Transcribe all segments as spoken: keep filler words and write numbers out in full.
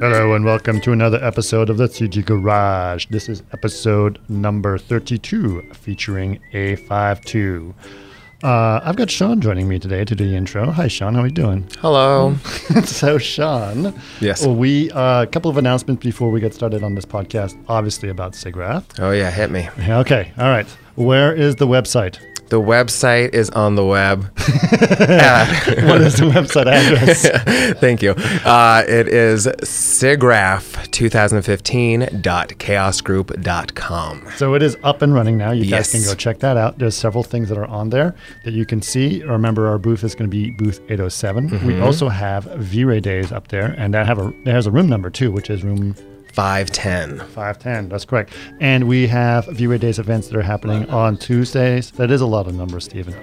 Hello and welcome to another episode of the C G Garage. This is episode number thirty-two featuring A fifty-two. Uh, I've got Sean joining me today to do the intro. Hi, Sean. How are you doing? Hello. So, Sean, yes. we uh, a couple of announcements before we get started on this podcast, obviously about SIGGRAPH. Oh, yeah. Hit me. Okay. All right. Where is the website? The website is on the web. What is the website address? Thank you. Uh, it is SIGGRAPH twenty fifteen dot chaos group dot com. So it is up and running now. You Yes. guys can go check that out. There's several things that are on there that you can see. Remember, our booth is going to be booth eight oh seven. Mm-hmm. We also have V-Ray Days up there, and that have a there's a room number too, which is room five ten. five ten. That's correct. And we have V-Ray Days events that are happening on Tuesdays. That is a lot of numbers, Stephen.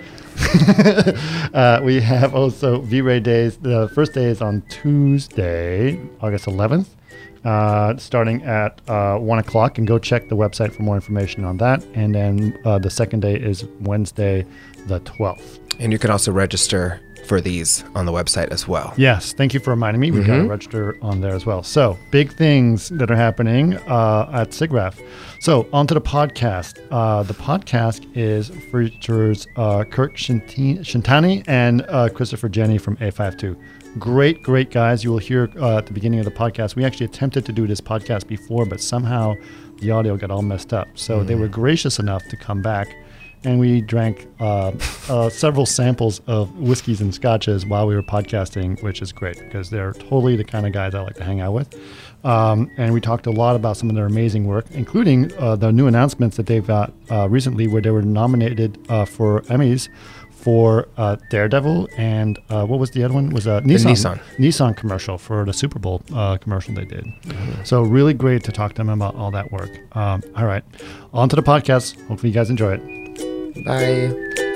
uh, we have also V-Ray Days. The first day is on Tuesday, August eleventh, uh, starting at uh, one o'clock. And go check the website for more information on that. And then uh, the second day is Wednesday, the twelfth. And you can also register for these on the website as well. Yes, thank you for reminding me. We've got to Mm-hmm. register on there as well. So, big things that are happening uh, at SIGGRAPH. So, onto the podcast. Uh, the podcast is features uh, Kirk Shinti- Shintani and uh, Christopher Jenny from A fifty-two. Great, great guys. You will hear uh, at the beginning of the podcast. We actually attempted to do this podcast before, but somehow the audio got all messed up. So, mm-hmm. they were gracious enough to come back. And we drank uh, uh, several samples of whiskeys and scotches while we were podcasting, which is great because they're totally the kind of guys I like to hang out with. Um, and we talked a lot about some of their amazing work, including uh, the new announcements that they've got uh, recently where they were nominated uh, for Emmys for uh, Daredevil and uh, what was the other one? Was a Nissan, Nissan. Nissan commercial for the Super Bowl uh, commercial they did. Mm-hmm. So really great to talk to them about all that work. Um, all right, on to the podcast. Hopefully you guys enjoy it. Bye.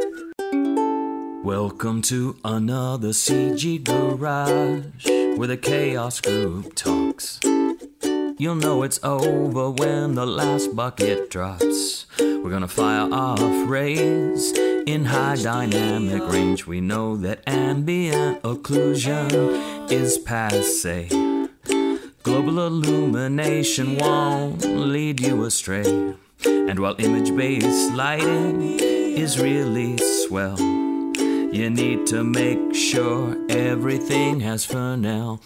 Welcome to another C G Garage, where the Chaos Group talks. You'll know it's over when the last bucket drops. We're gonna fire off rays in high dynamic range. We know that ambient occlusion is passe. Global illumination won't lead you astray. And while image-based lighting is really swell, you need to make sure everything has Fresnel.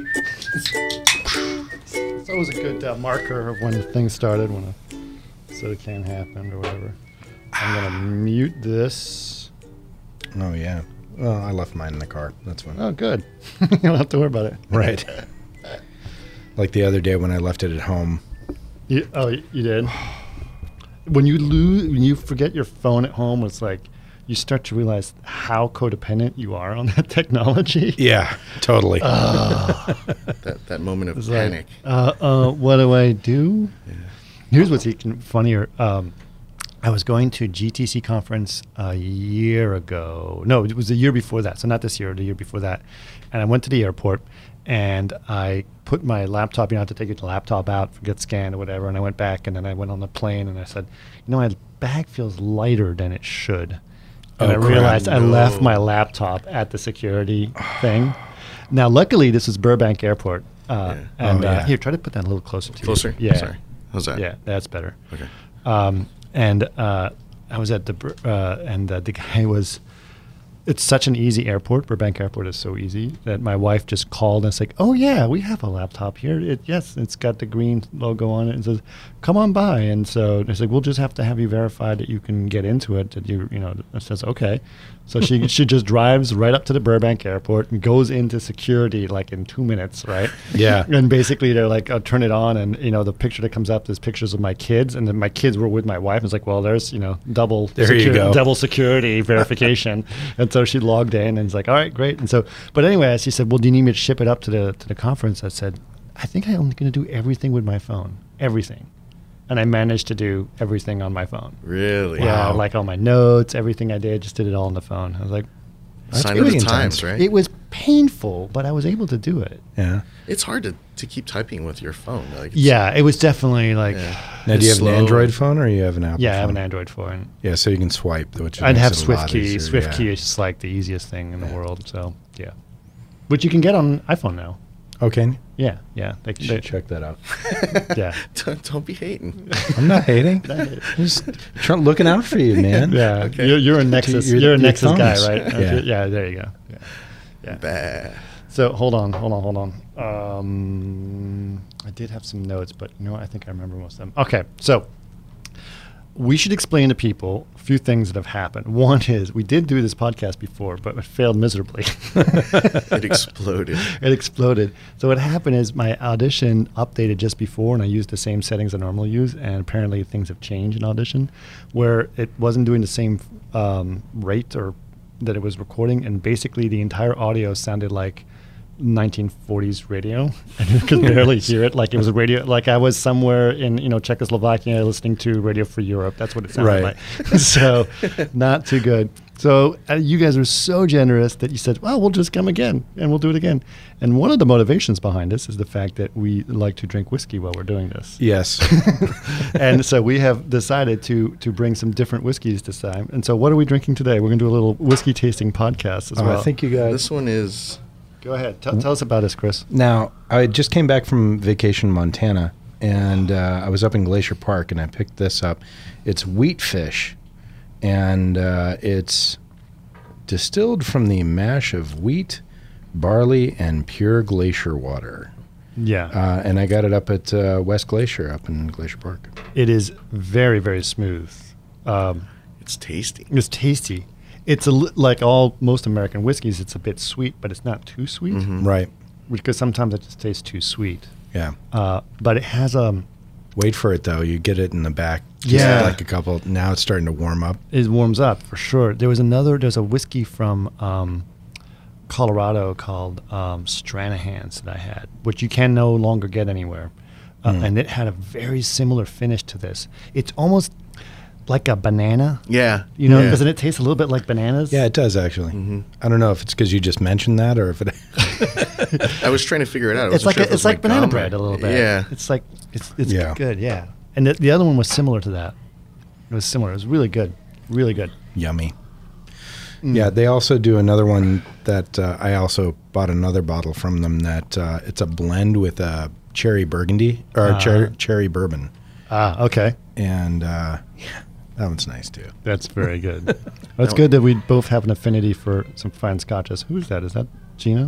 It's always a good uh, marker of when things started, when a soda can happened or whatever. I'm going to mute this. Oh, yeah. Well, I left mine in the car. That's fine. Oh, good. You don't have to worry about it. Right. Like the other day when I left it at home. You, oh, you did? When you lose, when you forget your phone at home, it's like you start to realize how codependent you are on that technology. Yeah, totally. Uh, that that moment of it's panic. Like, uh, uh, what do I do? Yeah. Here's what's even funnier. Um, I was going to a G T C conference a year ago. No, it was a year before that. So not this year, the year before that. And I went to the airport and I put my laptop, you know, I had to take the laptop out, get scanned or whatever. And I went back and then I went on the plane and I said, you know, my bag feels lighter than it should. And oh, I realized crap. I No. left my laptop at the security thing. Now, luckily, this is Burbank Airport. Uh, Yeah. And Oh, uh, yeah. here, try to put that a little closer to Closer? you. Yeah. Sorry. How's that? Yeah, that's better. Okay. Um, and uh, I was at the, Bur- uh, and uh, the guy was, it's such an easy airport. Burbank Airport is so easy that my wife just called and it's like, oh yeah, we have a laptop here. It, yes, it's got the green logo on it and says, come on by. And so it's like, we'll just have to have you verify that you can get into it. That you, you know, it says, okay. So she she just drives right up to the Burbank Airport and goes into security like in two minutes, right? Yeah. And basically they're like, I'll turn it on and, you know, the picture that comes up is pictures of my kids. And then my kids were with my wife. And it's like, well, there's, you know, double, There you go. double security verification. And so she logged in and it's like, all right, great. And so, but anyway, she said, well, do you need me to ship it up to the to the conference? I said, I think I'm only going to do everything with my phone, everything. And I managed to do everything on my phone. Really? Yeah, Wow. like all my notes, everything I did, just did it all on the phone. I was like, Sign pretty of the intense. times, right? it was painful, but I was able to do it. Yeah. It's hard to, to keep typing with your phone. Like it's, Yeah, it was definitely like, Yeah. yeah, Now, do you have Slow. an Android phone or you have an Apple I have phone? an Android phone. Yeah, so you can swipe. Which I'd makes have it a Swift lot key. easier, Swift yeah. key is just like the easiest thing in the Yeah. world. So, yeah. Which you can get on iPhone now. Okay. Yeah, yeah. They, You they, should check that out. yeah. Don't, don't be hating. I'm not hating. I'm just try, looking out for you, man. Yeah, Okay. you're, you're a Nexus. You're- You're, a you're Nexus guy, thumbs. right? Yeah. Okay, yeah. There you go. Yeah. Yeah. Bah. So hold on, hold on, hold on. Um, I did have some notes, but you know what? I think I remember most of them. Okay, so we should explain to people a few things that have happened. One is we did do this podcast before, but it failed miserably. It exploded. It exploded. So what happened is my Audition updated just before, and I used the same settings I normally use, and apparently things have changed in Audition, where it wasn't doing the same um, rate or that it was recording, and basically the entire audio sounded like nineteen forties radio, and you could barely hear it. Like it was a radio, like I was somewhere in you know Czechoslovakia listening to Radio Free Europe. That's what it sounded Right. like. So not too good. So uh, you guys are so generous that you said, well, we'll just come again and we'll do it again. And one of the motivations behind this is the fact that we like to drink whiskey while we're doing this. Yes. And so we have decided to to bring some different whiskeys this time. And so what are we drinking today? We're going to do a little whiskey tasting podcast as Oh, well. I think you guys. This one is Go ahead. Tell, tell us about this, Chris. Now, I just came back from vacation in Montana, and uh, I was up in Glacier Park, and I picked this up. It's Wheatfish, and uh, it's distilled from the mash of wheat, barley, and pure glacier water. Yeah. Uh, and I got it up at uh, West Glacier up in Glacier Park. It is very, very smooth. Um, it's tasty. it's tasty. It's a li- like all most American whiskeys. It's a bit sweet, but it's not too sweet Mhm. Right. because sometimes it just tastes too sweet. Yeah. Uh, but it has um, Wait for it, though. You get it in the back. Just Yeah. Like a couple. Now it's starting to warm up. it warms up for sure. There was another. There's a whiskey from um, Colorado called um, Stranahan's that I had, which you can no longer get anywhere, uh, Mm. and it had a very similar finish to this. It's almost like a banana. Yeah. You know, yeah. doesn't it taste a little bit like bananas? Yeah, it does, actually. Mhm. I don't know if it's because you just mentioned that or if it. I was trying to figure it out. I It's wasn't like sure a, if it it's was like my banana gum bread or- a little bit. Yeah. It's like it's it's Yeah. good. Yeah. And the, the other one was similar to that. It was similar. It was really good. Really good. Yummy. Mm. Yeah, they also do another one that uh, I also bought another bottle from them that uh, it's a blend with a cherry burgundy or Uh-huh. cher- cherry bourbon. Ah, okay. And uh, yeah, that one's nice too. That's very good. Well, it's good that we both have an affinity for some fine scotches. Who's that? Is that Gina?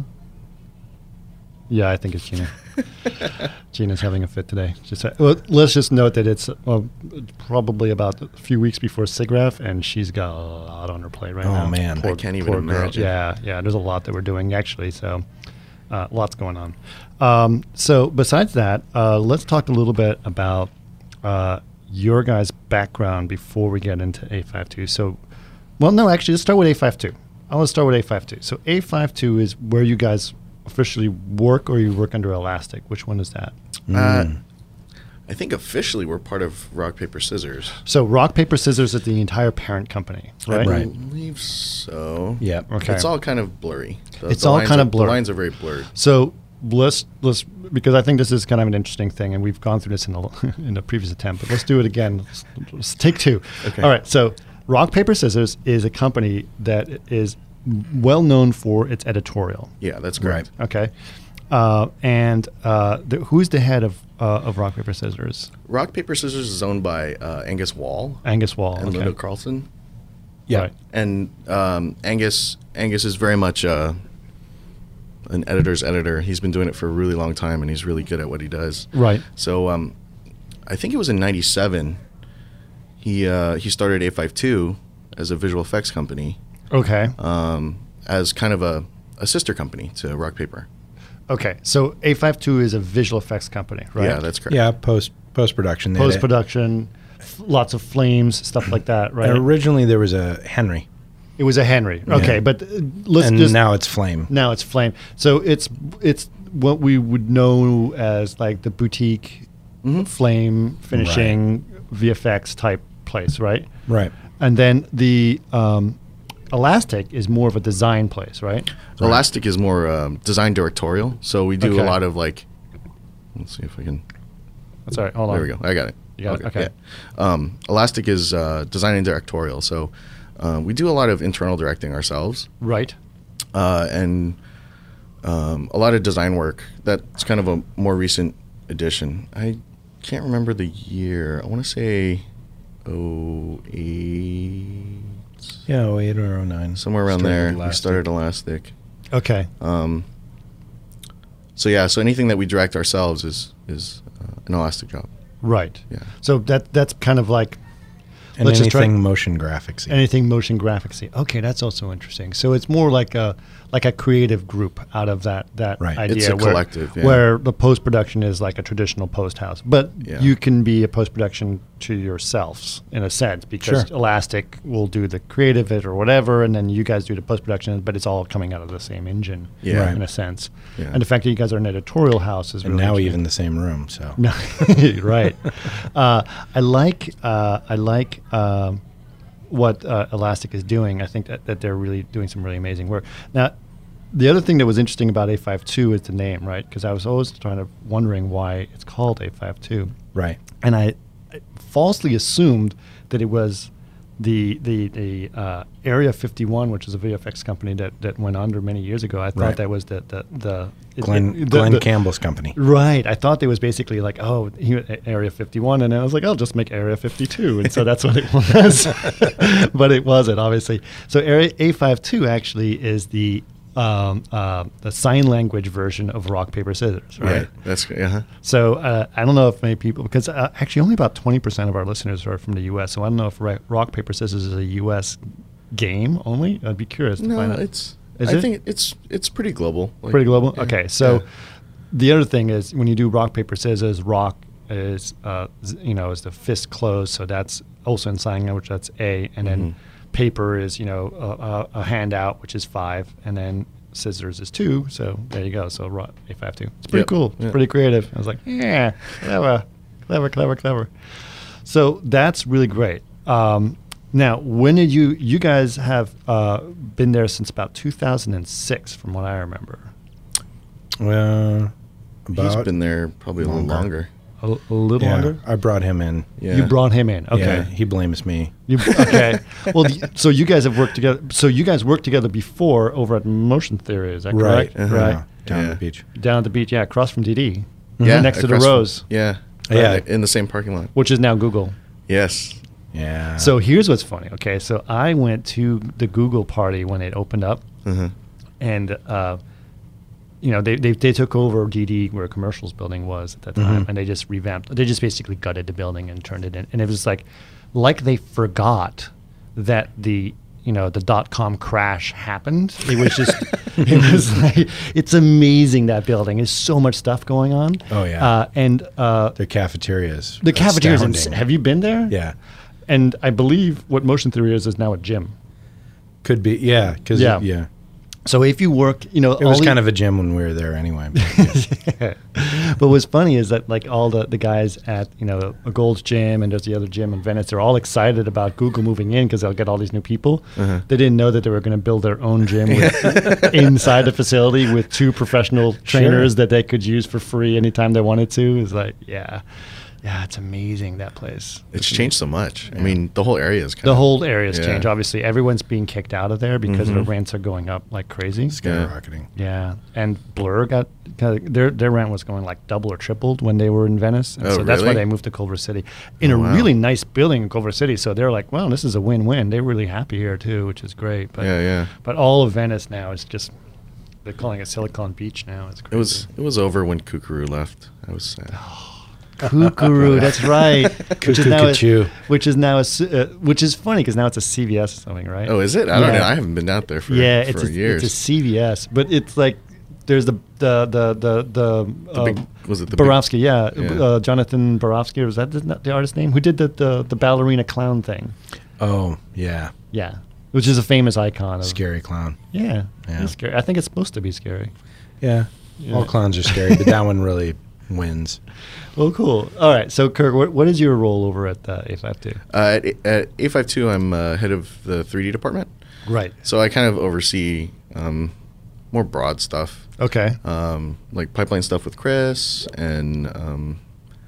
Yeah, I think it's Gina. Gina's having a fit today. Just uh, well, let's just note that it's well, probably about a few weeks before SIGGRAPH, and she's got a lot on her plate right Oh, now. man. I can't even girl. imagine. Yeah, yeah. There's a lot that we're doing actually, so uh, lots going on. Um, so besides that, uh, let's talk a little bit about uh, your guys' background before we get into A fifty-two. So, well, no, actually, let's start with A fifty-two. I want to start with A fifty-two. So A fifty-two is where you guys officially work, or you work under Elastic. Which one is that? Uh, Mm. I think officially we're part of Rock Paper Scissors. So Rock Paper Scissors is the entire parent company, right? I Right. believe so. Yeah. Okay. It's all kind of blurry. The- It's the all lines kind are- of blurry. The lines are very blurred. So let's let's because I think this is kind of an interesting thing, and we've gone through this in a in a previous attempt, but let's do it again. Let's, let's take two. Okay. All right. So Rock Paper Scissors is a company that is well known for its editorial. Yeah, that's correct. Okay. Uh, and uh, the, who's the head of uh, of Rock Paper Scissors? Rock Paper Scissors is owned by uh, Angus Wall Angus Wall. and okay. Linda Carlson. Yeah. Right. And um, Angus Angus is very much uh, an editor's editor. He's been doing it for a really long time, and he's really good at what he does. Right. So um, I think it was in ninety-seven. He uh, he started A fifty-two as a visual effects company, Okay. um, as kind of a, a sister company to Rock Paper. Okay. So A fifty-two is a visual effects company, right? Yeah, that's correct. Yeah, post post production. Post production, f- lots of flames, stuff like that, right? Originally, there was a Henry, It was a Henry. Okay, Yeah. but uh, let's and just now it's Flame. now it's Flame. So it's it's what we would know as like the boutique Mhm. flame finishing V F X type place, right? Right. And then the um, Elastic is more of a design place, right? Elastic is more um, design directorial, so we do Okay. a lot of like. Let's see if we can. Sorry, hold on. There we go. I got it. You got it? Okay. Yeah. Um, Elastic is uh, design and directorial, so uh, we do a lot of internal directing ourselves, Right. uh, and um, a lot of design work. That's kind of a more recent addition. I can't remember the year. I want to say oh eight. Yeah, oh eight or oh nine. Somewhere around Started there. Elastic. We started Elastic. Okay. Um, so yeah, so anything that we direct ourselves is is uh, an Elastic job. Right. Yeah. So that that's kind of like And let's just try- anything motion graphics. anything motion graphics. Okay, that's also interesting. So it's more like a like a creative group out of that that Right. idea. It's a where, collective, yeah. where the post production is like a traditional post house, but Yeah. you can be a post production to yourselves in a sense because Sure. Elastic will do the creative it or whatever, and then you guys do the post production. But it's all coming out of the same engine, Yeah. Right. in a sense. Yeah. And the fact that you guys are an editorial house is and really now interesting. even the same room. So No, right. Uh, I like uh, I like um, what uh, Elastic is doing. I think that, that they're really doing some really amazing work. Now, the other thing that was interesting about A fifty-two is the name, right? Because I was always trying to wondering why it's called A fifty-two, right. and I, I falsely assumed that it was the the the uh, Area fifty-one, which is a V F X company that, that went under many years ago. I thought Right. that was the the the it- Glenn it- the- Glenn the- Campbell's company. Right. I thought they was basically like, oh, he, Area fifty-one. And I was like, I'll just make Area fifty-two. And so that's what it was. But it wasn't, obviously. So Area A fifty-two actually is the um, uh, the sign language version of rock, paper, scissors, right? Yeah, that's uh-huh. So uh, I don't know if many people, because uh, actually only about twenty percent of our listeners are from the U S. So I don't know if ra- rock, paper, scissors is a U S game only. I'd be curious to No, find out. it's. Is I it? think it's it's pretty global. Like, Pretty global. yeah, Okay, so yeah. the other thing is when you do rock paper scissors, rock is uh, z- you know is the fist closed, so that's also in sign language. That's A, and then Mhm. paper is you know a, a, a handout, which is five, and then scissors is two. So there you go. So rock A fifty-two. It's pretty Yep. cool. It's Yeah. pretty creative. I was like, yeah, clever, clever, clever, clever. So that's really great. Um, now, when did you you guys have uh, been there since about two thousand six, from what I remember? Well, He's about been there probably a little Longer. longer. A, a little yeah, longer. I brought him in. Yeah. You brought him in. Okay. Yeah, he blames me. You, okay. Well, the, so you guys have worked together. So you guys worked together before over at Motion Theory. Is that Right. correct? Uh-huh. Right. Yeah, down Yeah. the beach. Down at the beach. Yeah, across from D D. Yeah, Next to the across from- Rose, Yeah. Yeah. Right in the same parking lot. which is now Google. Yes. Yeah. So here's what's funny. Okay, so I went to the Google party when it opened up, Uh-huh. and uh, you know they, they they took over D D where Commercials building was at that time, Mhm. and they just revamped. They just basically gutted the building and turned it in, and it was like like they forgot that the you know the dot com crash happened. It was just it was like it's amazing that building. There's so much stuff going on. Oh, yeah. uh, and uh, Their cafeterias. the cafeteria's astounding. ins- Have you been there? Yeah. And I believe what Motion Theory is is now a gym. Could be. Yeah. Because Yeah. yeah. So if you work, you know, It was kind of a gym when we were there anyway. but- But what's funny is that like all the, the guys at you know a Gold's Gym and there's the other gym in Venice, they're all excited about Google moving in because they'll get all these new people. Uh-huh. They didn't know that they were going to build their own gym with, inside the facility with two professional trainers that they could use for free anytime they wanted to. It's like yeah, yeah, it's amazing that place. It's changed so much. I mean, the whole area is kind The of whole area's yeah. changed. Obviously, everyone's being kicked out of there because the Mhm. rents are going up like crazy. skyrocketing. Yeah, and Blur got kinda, their their rent was going like double or tripled when they were in Venice, and Oh, so that's why really? they moved to Culver City in Oh, a wow. really nice building in Culver City. So they're like, "Well, this is a win-win." They're really happy here too, which is great. But Yeah, yeah. but all of Venice now is just they're calling it Silicon Beach now. It's crazy. It was it was over when Kukuru left. I was sad. Kukuru, that's right. which is Cuckoo, now a, cuckoo. which is now a s- uh, which is funny because now it's a C V S or something, right? Oh, is it? I don't Yeah. know. I haven't been out there for yeah, for it's a, years. it's a C V S, but it's like there's the the the the the, The uh, big- was it the big- Borowski? Yeah, Yeah. Uh, Jonathan Borowski. Or was that the, the artist's name? Who did the, the the ballerina clown thing? Oh, yeah. Yeah, which is a famous icon. Of, Scary clown. Yeah, Yeah. it's scary. I think it's supposed to be scary. Yeah. Yeah. All clowns are scary, but that one really wins. Well, cool. All right, so Kirk, what, what is your role over at uh, A fifty-two? Uh, at, at A fifty-two, I'm uh, head of the three D department. Right. So I kind of oversee um, more broad stuff, Okay. um, like pipeline stuff with Chris and um,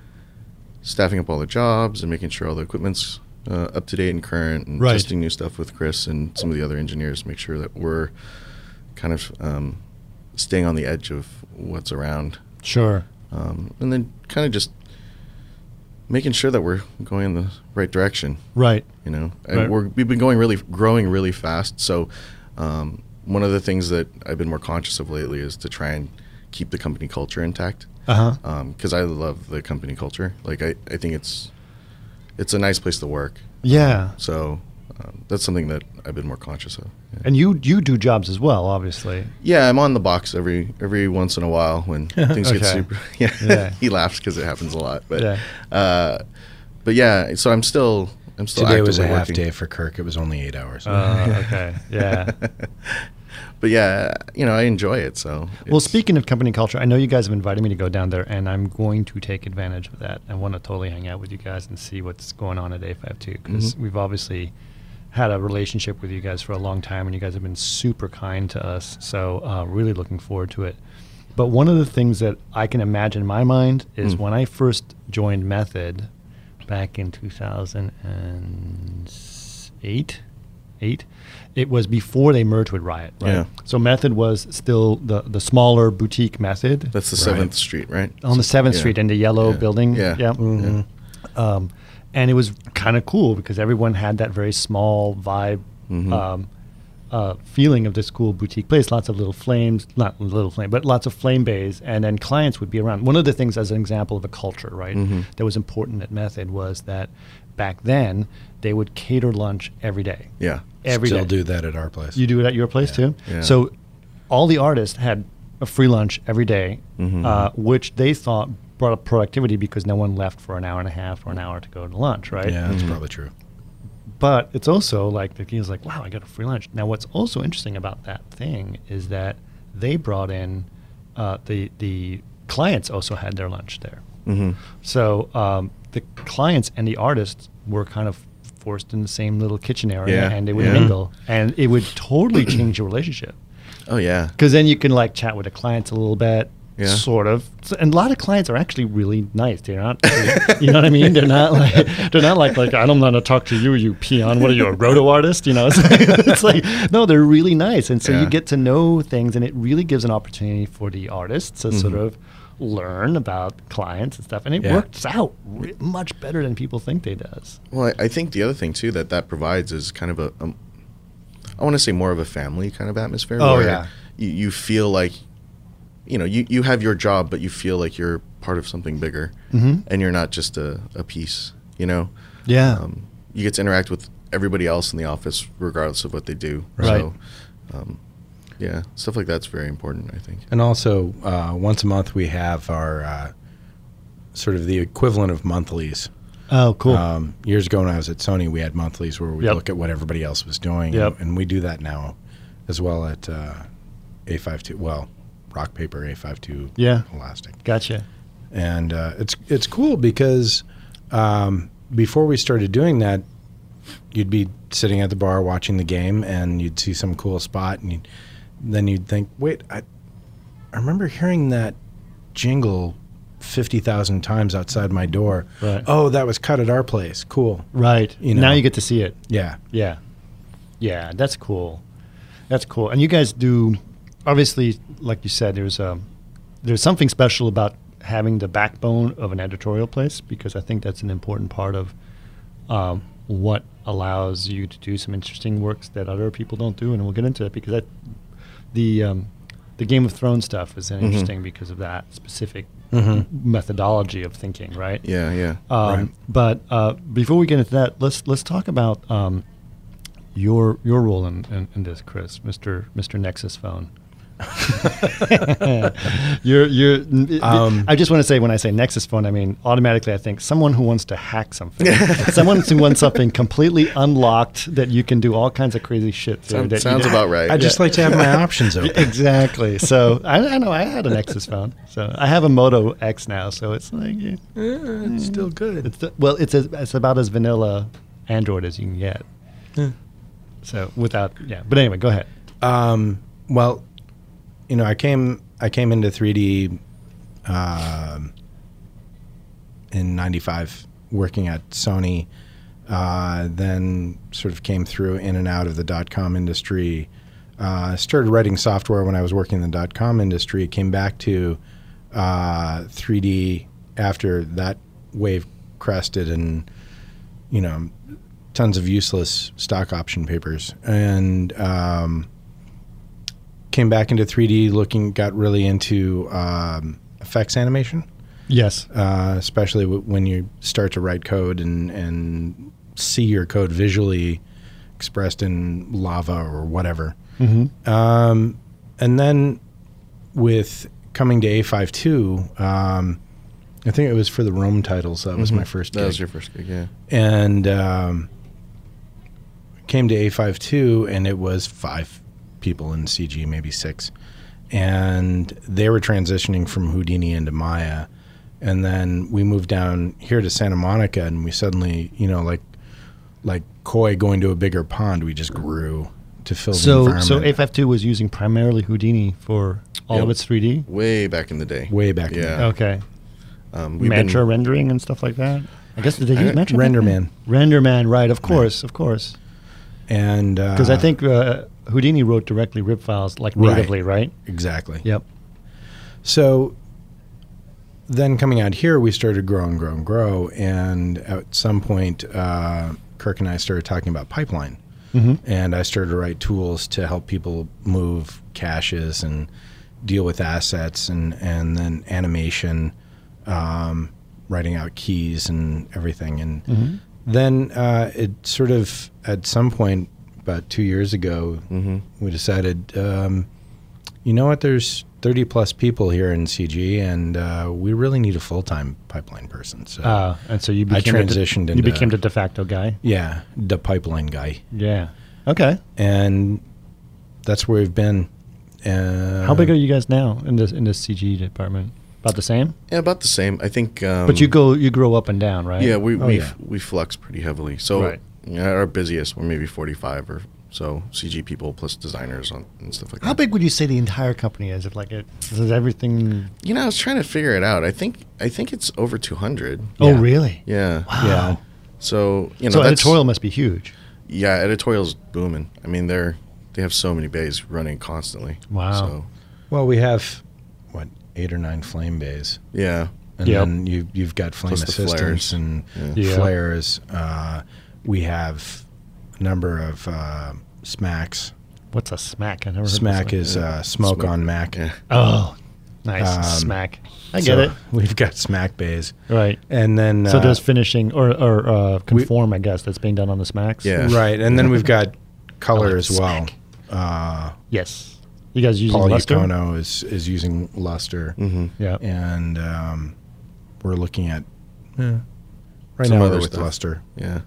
staffing up all the jobs and making sure all the equipment's uh, up to date and current, and Right. testing new stuff with Chris and some of the other engineers, make sure that we're kind of um, staying on the edge of what's around. Sure. Um, and then kind of just making sure that we're going in the right direction. Right. You know, and Right. we're, we've been going really, growing really fast. So um, one of the things that I've been more conscious of lately is to try and keep the company culture intact. Uh-huh. Because I love the company culture. Like, I, I think it's it's a nice place to work. Yeah. So um, that's something that I've been more conscious of. Yeah. And you you do jobs as well, obviously. Yeah, I'm on the box every every once in a while when things get Okay. super. Yeah, Yeah. he laughs because it happens a lot. But Yeah. uh, but yeah, so I'm still I'm still Today was a actively half working. day for Kirk. It was only eight hours. Uh, okay. Yeah. But yeah, you know, I enjoy it. So Well, it's- speaking of company culture, I know you guys have invited me to go down there, and I'm going to take advantage of that. I want to totally hang out with you guys and see what's going on at A five two, because Mhm. we've obviously had a relationship with you guys for a long time, and you guys have been super kind to us. So uh, really looking forward to it. But one of the things that I can imagine in my mind is Mm. when I first joined Method back in two thousand eight, eight, it was before they merged with Riot, right? Yeah. So Method was still the, the smaller boutique Method that's the Right. Seventh Street, right? on the seventh Yeah. Street in the yellow Yeah. building. Yeah. Yeah. Mhm. Um, and it was kind of cool because everyone had that very small vibe, Mhm. um, uh, feeling of this cool boutique place. Lots of little flames, not little flame, but lots of flame bays, and then clients would be around. One of the things, as an example of a culture, right, Mhm. that was important at Method was that back then they would cater lunch every day. Yeah. Every Still day. do that at our place. You do it at your place Yeah. too? Yeah. So all the artists had a free lunch every day, Mhm. uh, which they thought brought up productivity because no one left for an hour and a half or an hour to go to lunch, right? Yeah, that's Mhm. probably true. But it's also like the kid was like, wow, I got a free lunch. Now, what's also interesting about that thing is that they brought in uh, the the clients also had their lunch there. Mm-hmm. So um, the clients and the artists were kind of forced in the same little kitchen area, Yeah, and they would yeah. mingle, and it would totally change your relationship. Oh yeah. Because then you can like chat with the clients a little bit, Yeah. sort of. So, and a lot of clients are actually really nice. They're not, you know what I mean? They're not like they're not like like I don't want to talk to you, you peon. What are you, a roto artist? You know, it's like, it's like no, they're really nice, and so you Yeah. get to know things, and it really gives an opportunity for the artists to sort Mhm. of learn about clients and stuff, and it Yeah. works out re- much better than people think they does. Well, I, I think the other thing too that that provides is kind of a, um, I want to say more of a family kind of atmosphere. Oh, where yeah. You, you feel like, you know, you, you have your job, but you feel like you're part of something bigger, Mhm. and you're not just a, a piece. You know. Yeah. Um, you get to interact with everybody else in the office, regardless of what they do. Right. So, um, yeah, stuff like that's very important, I think. And also, uh, once a month we have our uh, sort of the equivalent of monthlies. Oh, cool. Um, years ago when I was at Sony, we had monthlies where we Yep. look at what everybody else was doing. Yep. And we do that now as well at uh, A fifty-two, well, rock, paper, A fifty-two, Yeah. elastic. Gotcha. And uh, it's it's cool because um, before we started doing that, you'd be sitting at the bar watching the game, and you'd see some cool spot, and you'd, then you'd think, wait, I, I remember hearing that jingle fifty thousand times outside my door. Right. Oh, that was cut at our place. Cool. Right. You Now know. you get to see it. Yeah. Yeah. Yeah, that's cool. That's cool. And you guys do, obviously, like you said, there's um, there's something special about having the backbone of an editorial place, because I think that's an important part of um, what allows you to do some interesting works that other people don't do. And we'll get into it because that, the um, the Game of Thrones stuff is Mhm. interesting because of that specific Mhm. methodology of thinking, right? Yeah, yeah. Um, Right. But uh, before we get into that, let's let's talk about um, your your role in, in, in this, Chris, Mister Mister Nexus Phone. you're you're. Um, I just want to say, when I say Nexus Phone, I mean automatically I think someone who wants to hack something, someone who wants something completely unlocked that you can do all kinds of crazy shit. through Sound, that you- sounds about right. I just Yeah. like to have my options open. Exactly. So I, I know I had a Nexus Phone. So I have a Moto X now. So it's like. Yeah. it's still good. It's the, well, it's as, it's about as vanilla Android as you can get. Yeah. So without, yeah. But anyway, go ahead. Um, well, you know, I came I came into three D um, in ninety-five, working at Sony. Uh, then sort of came through in and out of the dot com industry. uh, started writing software when I was working in the dot-com industry. Came back to uh, three D after that wave crested, and you know, tons of useless stock option papers, and um, came back into three D. Looking, got really into um, effects animation. Yes. Uh, especially w- when you start to write code and and see your code visually expressed in lava or whatever. Mm-hmm. Um, and then with coming to A fifty-two, um, I think it was for the Rome titles. That was Mhm. my first gig. That was your first gig, yeah. And um, came to A fifty-two, and it was five people in C G, maybe six. And they were transitioning from Houdini into Maya. And then we moved down here to Santa Monica, and we suddenly, you know, like like koi going to a bigger pond, we just grew to fill the So, environment. so A fifty-two was using primarily Houdini for all Yep. of its three D? Way back in the day. way back in the Yeah. day. Okay. Um, we've Mantra been- rendering and stuff like that? I guess, did they use I- Mantra? RenderMan. RenderMan, right, of course, of course. And Because uh, I think uh, Houdini wrote directly rip files, like Right. natively, right? exactly. Yep. So then coming out here, we started grow and grow and grow. And at some point, uh, Kirk and I started talking about pipeline. Mm-hmm. And I started to write tools to help people move caches and deal with assets, and, and then animation, um, writing out keys and everything. And Mm-hmm. then uh, it sort of, at some point, about two years ago, Mhm. we decided, um, you know what, there's thirty plus people here in C G, and uh, we really need a full-time pipeline person. So Uh, and so you I became the de- transitioned You into- became the de facto guy? yeah, the pipeline guy. Yeah. Okay. And that's where we've been. Uh, How big are you guys now in this in this C G department? About the same? Yeah, about the same. I think. Um, But you go you grow up and down, right? Yeah, we Oh, we yeah. we flux pretty heavily. So Right. yeah, at our busiest, we're maybe forty-five or so C G people plus designers on and stuff like How that. big would you say the entire company is? If like it is everything? You know, I was trying to figure it out. I think I think it's over two hundred. Oh, Yeah. really? Yeah. Wow. Yeah. So you know, so that's, editorial must be huge. Yeah, editorial's booming. I mean, they're they have so many bays running constantly. Wow. So Well, we have, what, eight or nine flame bays. yeah. And Yep. then you, you've got flame Plus the assistants flares. and Yeah. Yeah. flares. Uh, we have a number of uh, smacks. What's a smack? I never heard Smack of is Yeah. uh, smoke, Smoke. on Mac. Yeah. Oh, nice Um, smack. I So get it. We've got smack bays. Right. And then So uh, there's finishing or or uh, conform, I guess, that's being done on the smacks. Yeah. right, and then we've got color like as well. smack. Uh, Yes. You guys using Paul luster? Iacono is is using luster, Mm-hmm. Yeah. and um, we're looking at eh, right Some now other we're with stuff. luster. Yeah.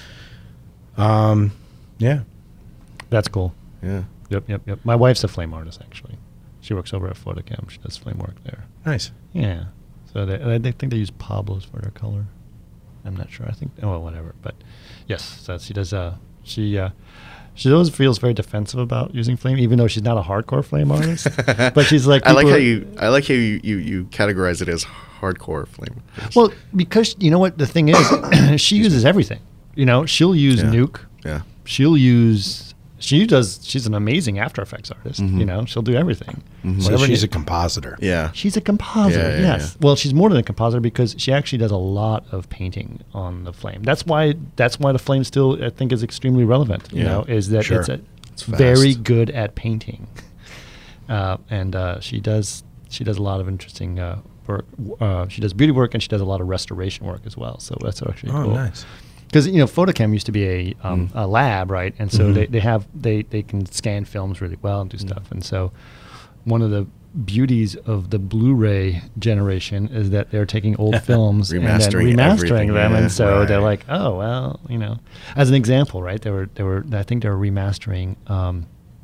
Um, yeah, That's cool. Yeah. Yep, yep, yep. My wife's a flame artist, actually. She works over at Photocam. She does flame work there. nice. Yeah. So they, I they think they use Pablo's for their color. I'm not sure. I think, oh, well, whatever. But yes, so she does, uh, she, uh, she always feels very defensive about using flame, even though she's not a hardcore flame artist. But she's like, I like people- how you I like how you, you, you categorize it as hardcore flame. Well, because you know what the thing is, she uses everything. You know, she'll use Yeah. Nuke. Yeah. She'll use. She does. She's an amazing After Effects artist. Mhm. You know, she'll do everything. Mhm. So Whatever she's ne- a compositor. Yeah. She's a compositor. Yeah, yeah, yes. Well, she's more than a compositor because she actually does a lot of painting on the flame. That's why. That's why the flame still, I think, is extremely relevant. You Yeah. know, is that Sure. it's, a, It's fast. very good at painting, uh, and uh, she does. She does a lot of interesting uh, work. Uh, she does beauty work and she does a lot of restoration work as well. So that's actually Oh, cool. nice. Because you know, Photocam used to be a um, Mm. a lab, right? And so Mhm. they, they have they, they can scan films really well and do stuff. And so one of the beauties of the Blu-ray generation is that they're taking old films and then Remastering remastering everything, them, yeah. and so they're Right. like, oh well, you know, as an example, right? They were they were I think they were remastering um,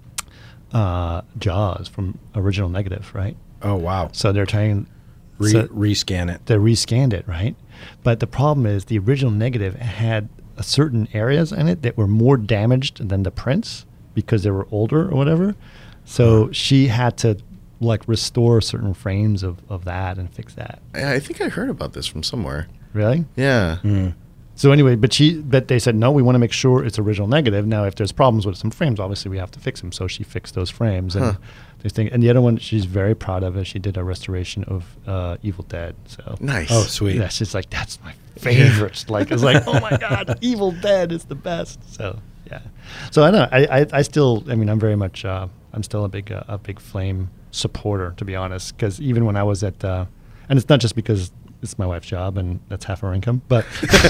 uh, Jaws from original negative, right? Oh wow. So they're trying. Re- so- rescan it. they rescanned it, right? But the problem is the original negative had a certain areas in it that were more damaged than the prints because they were older or whatever. So she had to like restore certain frames of, of that and fix that. I I think I heard about this from somewhere. Really? Yeah. Mm. So anyway, but she, but they said no. We want to make sure it's original negative. Now, if there's problems with some frames, obviously we have to fix them. So she fixed those frames, and Huh. they think. And the other one, she's very proud of it. She did a restoration of uh, Evil Dead. So Nice. Oh, sweet. yeah, she's like, that's my favorite. Like it's like, oh my god, Evil Dead is the best. So yeah. So I know. I I, I still. I mean, I'm very much. Uh, I'm still a big uh, a big Flame supporter, to be honest. Because even when I was at, uh, and it's not just because it's my wife's job and that's half her income, but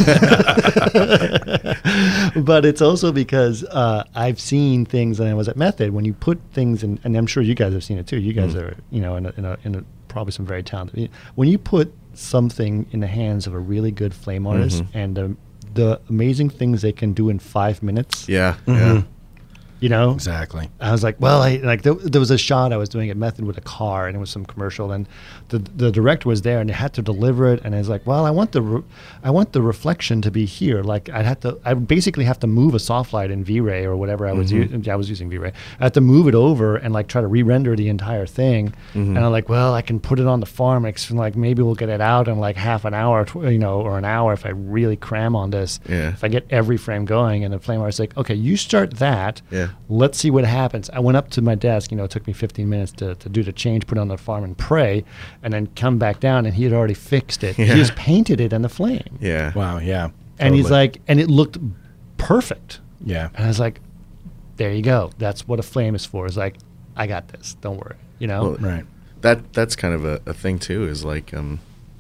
but it's also because uh, I've seen things when I was at Method. When you put things in, and I'm sure you guys have seen it too. You guys Mm. are, you know, in a, in a, in a probably some very talented. When you put something in the hands of a really good flame artist Mhm. and um, the amazing things they can do in five minutes, Yeah. Mhm. Yeah. you know, Exactly. I was like, well, I like there, there was a shot I was doing at Method with a car, and it was some commercial, and the the director was there, and they had to deliver it, and I was like, well, I want the re- I want the reflection to be here. Like I'd have to, I would basically have to move a soft light in V-Ray or whatever I was Mhm. using. I was using V-Ray. I had to move it over and like try to re-render the entire thing, Mhm. and I'm like, well, I can put it on the farm, like, so, like maybe we'll get it out in like half an hour, tw- you know, or an hour if I really cram on this. Yeah. If I get every frame going, and the flame artist's like, okay, you start that. Yeah. Let's see what happens. I went up to my desk, you know, it took me fifteen minutes to, to do the change, put it on the farm and pray, and then come back down, and he had already fixed it. Yeah. He just painted it in the flame. Yeah. Wow. Yeah. And he's totally. like, and it looked perfect. Yeah. And I was like, there you go. That's what a flame is for. It's like, I got this. Don't worry. You know? Well, Right. That that's kind of a, a thing too. Is like um,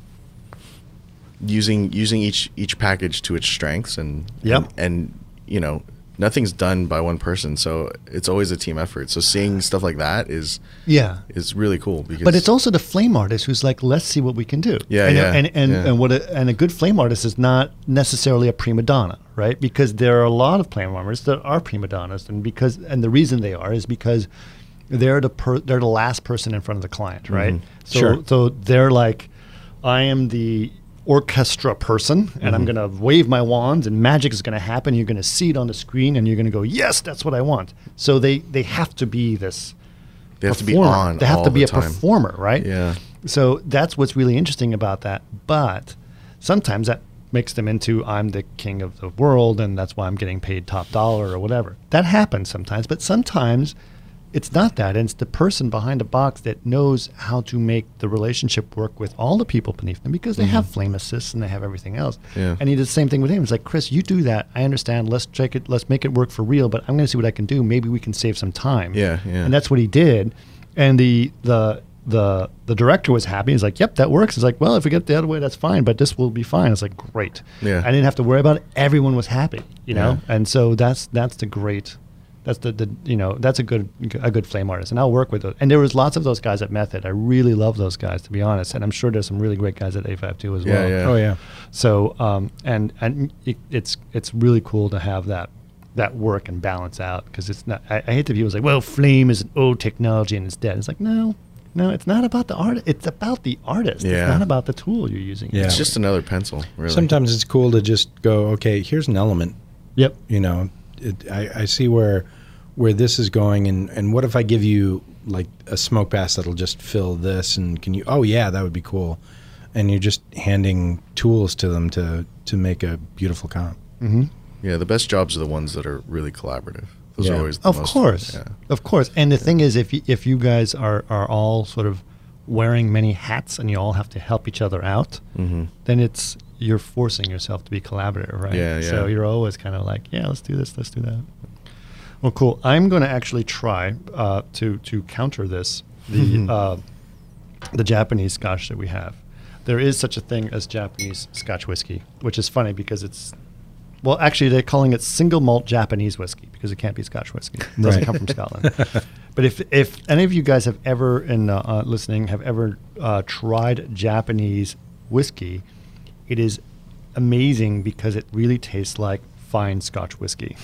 using using each each package to its strengths, and Yep. and, and you know, nothing's done by one person, so it's always a team effort. So seeing stuff like that is yeah. is really cool because. But it's also the flame artist who's like, let's see what we can do. Yeah, and, yeah, and and, yeah. and what a, and a good flame artist is not necessarily a prima donna, right? Because there are a lot of flame artists that are prima donnas, and because and the reason they are is because they're the per, they're the last person in front of the client, right? Mhm. So Sure. so they're like, I am the orchestra person, and I'm going to wave my wands, and magic is going to happen. You're going to see it on the screen, and you're going to go, yes, that's what I want. So they they have to be this. they have to be performer. on. They have all to be the a time. performer, right? Yeah. So that's what's really interesting about that. But sometimes that makes them into I'm the king of the world, and that's why I'm getting paid top dollar or whatever. That happens sometimes, but sometimes it's not that. And it's the person behind the box that knows how to make the relationship work with all the people beneath them, because they have flame assists and they have everything else. Yeah. And he did the same thing with him. It's like, Chris, you do that. I understand. Let's check it. Let's make it work for real. But I'm going to see what I can do. Maybe we can save some time. Yeah, yeah. And that's what he did. And the the the the director was happy. He's like, "Yep, that works." He's like, "Well, if we get the other way, that's fine. But this will be fine." It's like, great. Yeah. I didn't have to worry about it. Everyone was happy, you know. Yeah. And so that's that's the great. That's the, the you know that's a good a good flame artist, and I'll work with those. And there was lots of those guys at Method. I really love those guys, to be honest. And I'm sure there's some really great guys at A five too as Yeah, well. yeah. Oh yeah. So um, and and it, it's it's really cool to have that that work and balance out, because it's not. I, I hate the people say, "Well, flame is an old technology and it's dead." It's like, no, no, it's not about the art. It's about the artist. Yeah. It's not about the tool you're using. Yeah. It's just another pencil, really. Sometimes it's cool to just go, okay, here's an element. Yep. You know, it, I, I see where where this is going, and, and what if I give you like a smoke pass that'll just fill this, and can you? Oh yeah, that would be cool. And you're just handing tools to them to to make a beautiful comp. Mm-hmm. Yeah, the best jobs are the ones that are really collaborative. Those Yeah. are always the Of most, course, Yeah. of course. And the thing is, if you, if you guys are are all sort of wearing many hats and you all have to help each other out, Mm-hmm. then it's you're forcing yourself to be collaborative, right? Yeah, So yeah. you're always kind of like, yeah, let's do this, let's do that. Well, cool. I'm going to actually try uh, to to counter this the uh, the Japanese Scotch that we have. There is such a thing as Japanese Scotch whiskey, which is funny because it's well, actually, they're calling it single malt Japanese whiskey because it can't be Scotch whiskey. It doesn't Right. come from Scotland. But if if any of you guys have ever, in uh, uh, listening, have ever uh, tried Japanese whiskey, it is amazing because it really tastes like fine Scotch whiskey.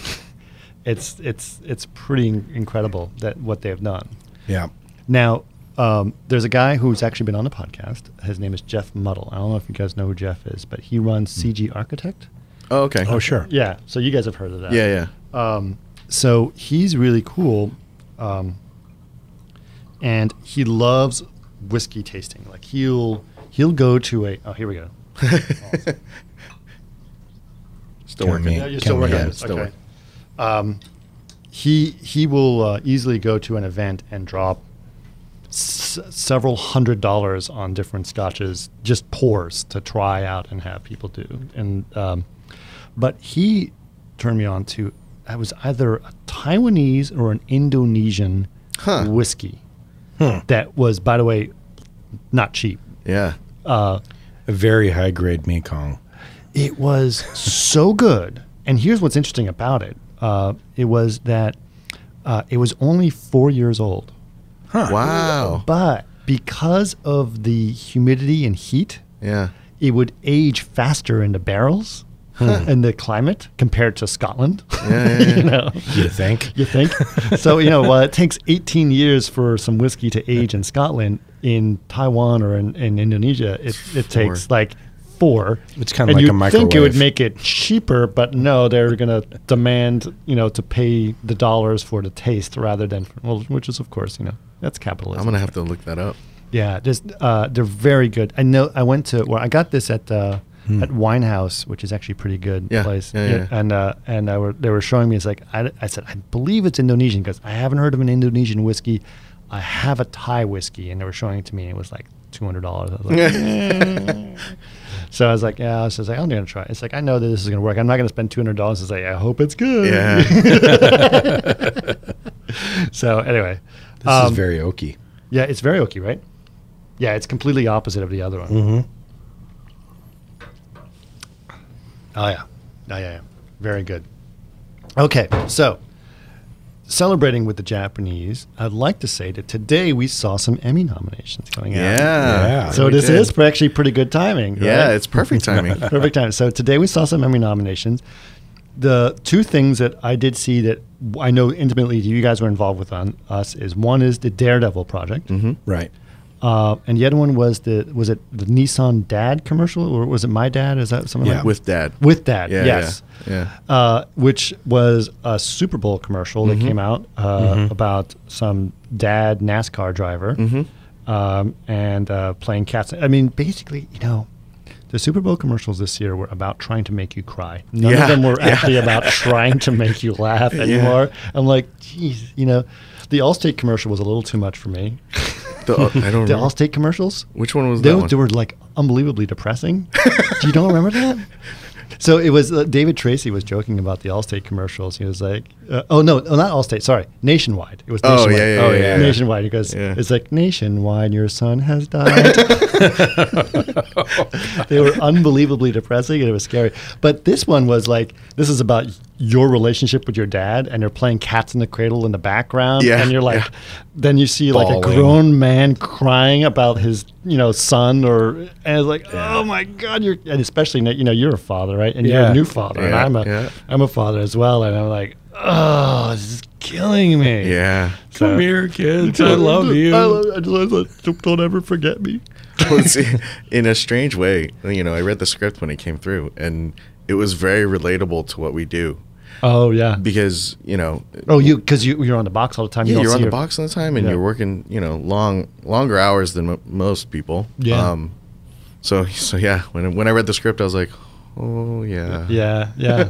It's it's it's pretty in- incredible that what they have done. Yeah. Now, um, there's a guy who's actually been on the podcast. His name is Jeff Muddle. I don't know if you guys know who Jeff is, but he runs C G Architect. Oh, okay. Oh sure. Yeah, so you guys have heard of that. Yeah, yeah. Um, so he's really cool, um, and he loves whiskey tasting. Like, he'll he'll go to a oh here we go. Still Count working. me- Yeah, you're count still me working on in. this. Still Okay. Um, he he will uh, easily go to an event and drop s- several hundred dollars on different scotches, just pours to try out and have people do. And um, but he turned me on to I was either a Taiwanese or an Indonesian Huh. whiskey that was, by the way, not cheap. Yeah. Uh, A very high grade Mekong. It was so good. And here's what's interesting about it. Uh, it was that uh, it was only four years old. Wow. But because of the humidity and heat, Yeah. it would age faster in the barrels and the climate compared to Scotland. Yeah, yeah, yeah. you know, You think? you think? So, you know, while it takes eighteen years for some whiskey to age in Scotland, in Taiwan or in, in Indonesia, it, it takes Four. like four. It's kinda And like a you'd think it would microwave. make it cheaper, but no, they're going to demand, you know, to pay the dollars for the taste rather than, for, well, which is, of course, you know, that's capitalism. I'm gonna have to look that up. Yeah, just uh, they're very good. I know. I went to. Well, I got this at uh, at Winehouse, which is actually a pretty good Yeah, place. yeah, yeah. And uh, and I were they were showing me. It's like I, I said I believe it's Indonesian because I haven't heard of an Indonesian whiskey. I have a Thai whiskey, and they were showing it to me. And it was like two hundred dollars. I was like, eh. So I was like, yeah. I was just like, I'm gonna try. It's like I know that this is gonna work. I'm not gonna spend two hundred dollars. It's like I hope it's good. Yeah. So anyway, This um, is very oaky. yeah, it's very oaky, right? Yeah, it's completely opposite of the other one. Mm-hmm. Oh yeah, oh yeah, yeah, very good. Okay, so celebrating with the Japanese, I'd like to say that today we saw some Emmy nominations going Yeah. out. Yeah. So we this did. is actually pretty good timing. Yeah, right? it's perfect timing. Perfect time. So today we saw some Emmy nominations. The two things that I did see that I know intimately you guys were involved with on us is one is the Daredevil project, Mm-hmm. Right. uh, and the other one was the was it the Nissan Dad commercial or was it My Dad? Is that something Yeah. like With Dad. with Dad? Yeah, yes. Yeah. Uh, which was a Super Bowl commercial that came out uh, about some dad NASCAR driver Mm-hmm. um, and uh, playing cats. I mean, basically, you know, the Super Bowl commercials this year were about trying to make you cry. None Yeah, of them were yeah. actually about trying to make you laugh anymore. I'm like, geez, you know, the Allstate commercial was a little too much for me. The, uh, I don't The remember. Allstate commercials, Which one was they, that one? they were like unbelievably depressing. Do you don't remember that? So it was uh, David Tracy was joking about the Allstate commercials. He was like, uh, "Oh no, oh, not Allstate. Sorry, Nationwide. It was Oh, Nationwide. yeah, yeah, Oh, yeah, yeah. yeah. Nationwide." He goes, Yeah. "It's like Nationwide. Your son has died." They were unbelievably depressing, and it was scary. But this one was like, this is about your relationship with your dad, and they're playing Cats in the Cradle in the background, Yeah, and you're like, yeah. then you see like a Bawling. grown man crying about his, you know, son, or and it's like, oh my God, you're, and especially you know, you're a father, right? And you're Yeah. a new father, and Yeah, I'm a, yeah. am a father as well, and I'm like, oh, this is killing me. Yeah. So- Come here, kids. I love you. I love, I just, don't, don't ever forget me. Well, see, in a strange way, you know, I read the script when it came through, and it was very relatable to what we do Oh yeah. because you know, Oh, you because you you're on the box all the time. yeah, you don't you're see on the your- box all the time, and Yeah. you're working, you know, long longer hours than m- most people. Yeah. Um, so so yeah, when when I read the script, I was like, oh yeah, Yeah, yeah,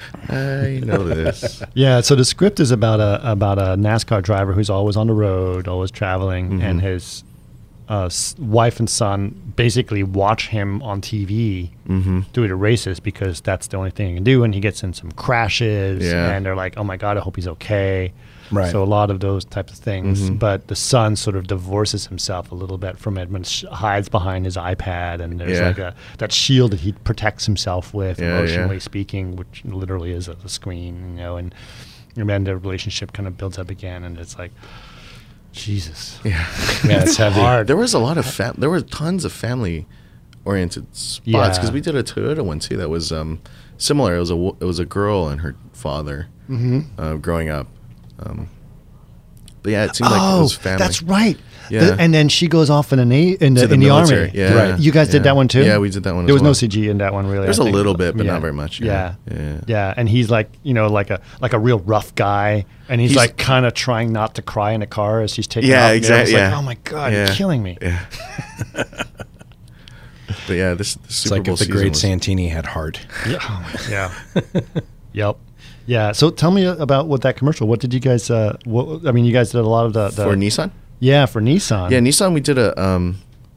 I know this. yeah. So the script is about a about a NASCAR driver who's always on the road, always traveling, and his uh, s- wife and son basically watch him on T V Mm-hmm. do the races because that's the only thing he can do. And he gets in some crashes, Yeah. and they're like, "Oh my God, I hope he's okay." Right. So a lot of those types of things. Mhm. But the son sort of divorces himself a little bit from it, and sh- hides behind his iPad, and there's Yeah. like a that shield that he protects himself with, Yeah, emotionally yeah. speaking, which literally is a, a screen, you know, and and then the relationship kind of builds up again, and it's like, Jesus, Yeah. Yeah, it's heavy. hard. There was a lot of fam- there were tons of family oriented spots Yeah. because we did a Toyota one too that was um, similar. It was a wo- it was a girl and her father Mm-hmm. uh, growing up. Um, but yeah, it seemed like it Oh, was family. that's right. Yeah. The- and then she goes off in a na- in the, To the in the military, army. yeah, Right. You guys did yeah. that one too. Yeah, we did that one There as was no well. C G in that one, really. There's I a think. little bit, but Yeah. not very much. Yeah. Yeah. yeah, Yeah. And he's like, you know, like a like a real rough guy, and he's, He's- like kind of trying not to cry in a car as she's taking Yeah, off. You know, exact- it's like, yeah. oh my God, Yeah. you're killing me. Yeah. but yeah, this, this It's Super like Bowl if the season great was, Santini had heart. Yeah. Yeah. Yep. Yeah. So tell me about what that commercial. What did you guys? Uh, what, I mean, you guys did a lot of the, the for Nissan. Yeah, for Nissan. Yeah, Nissan. We did a um,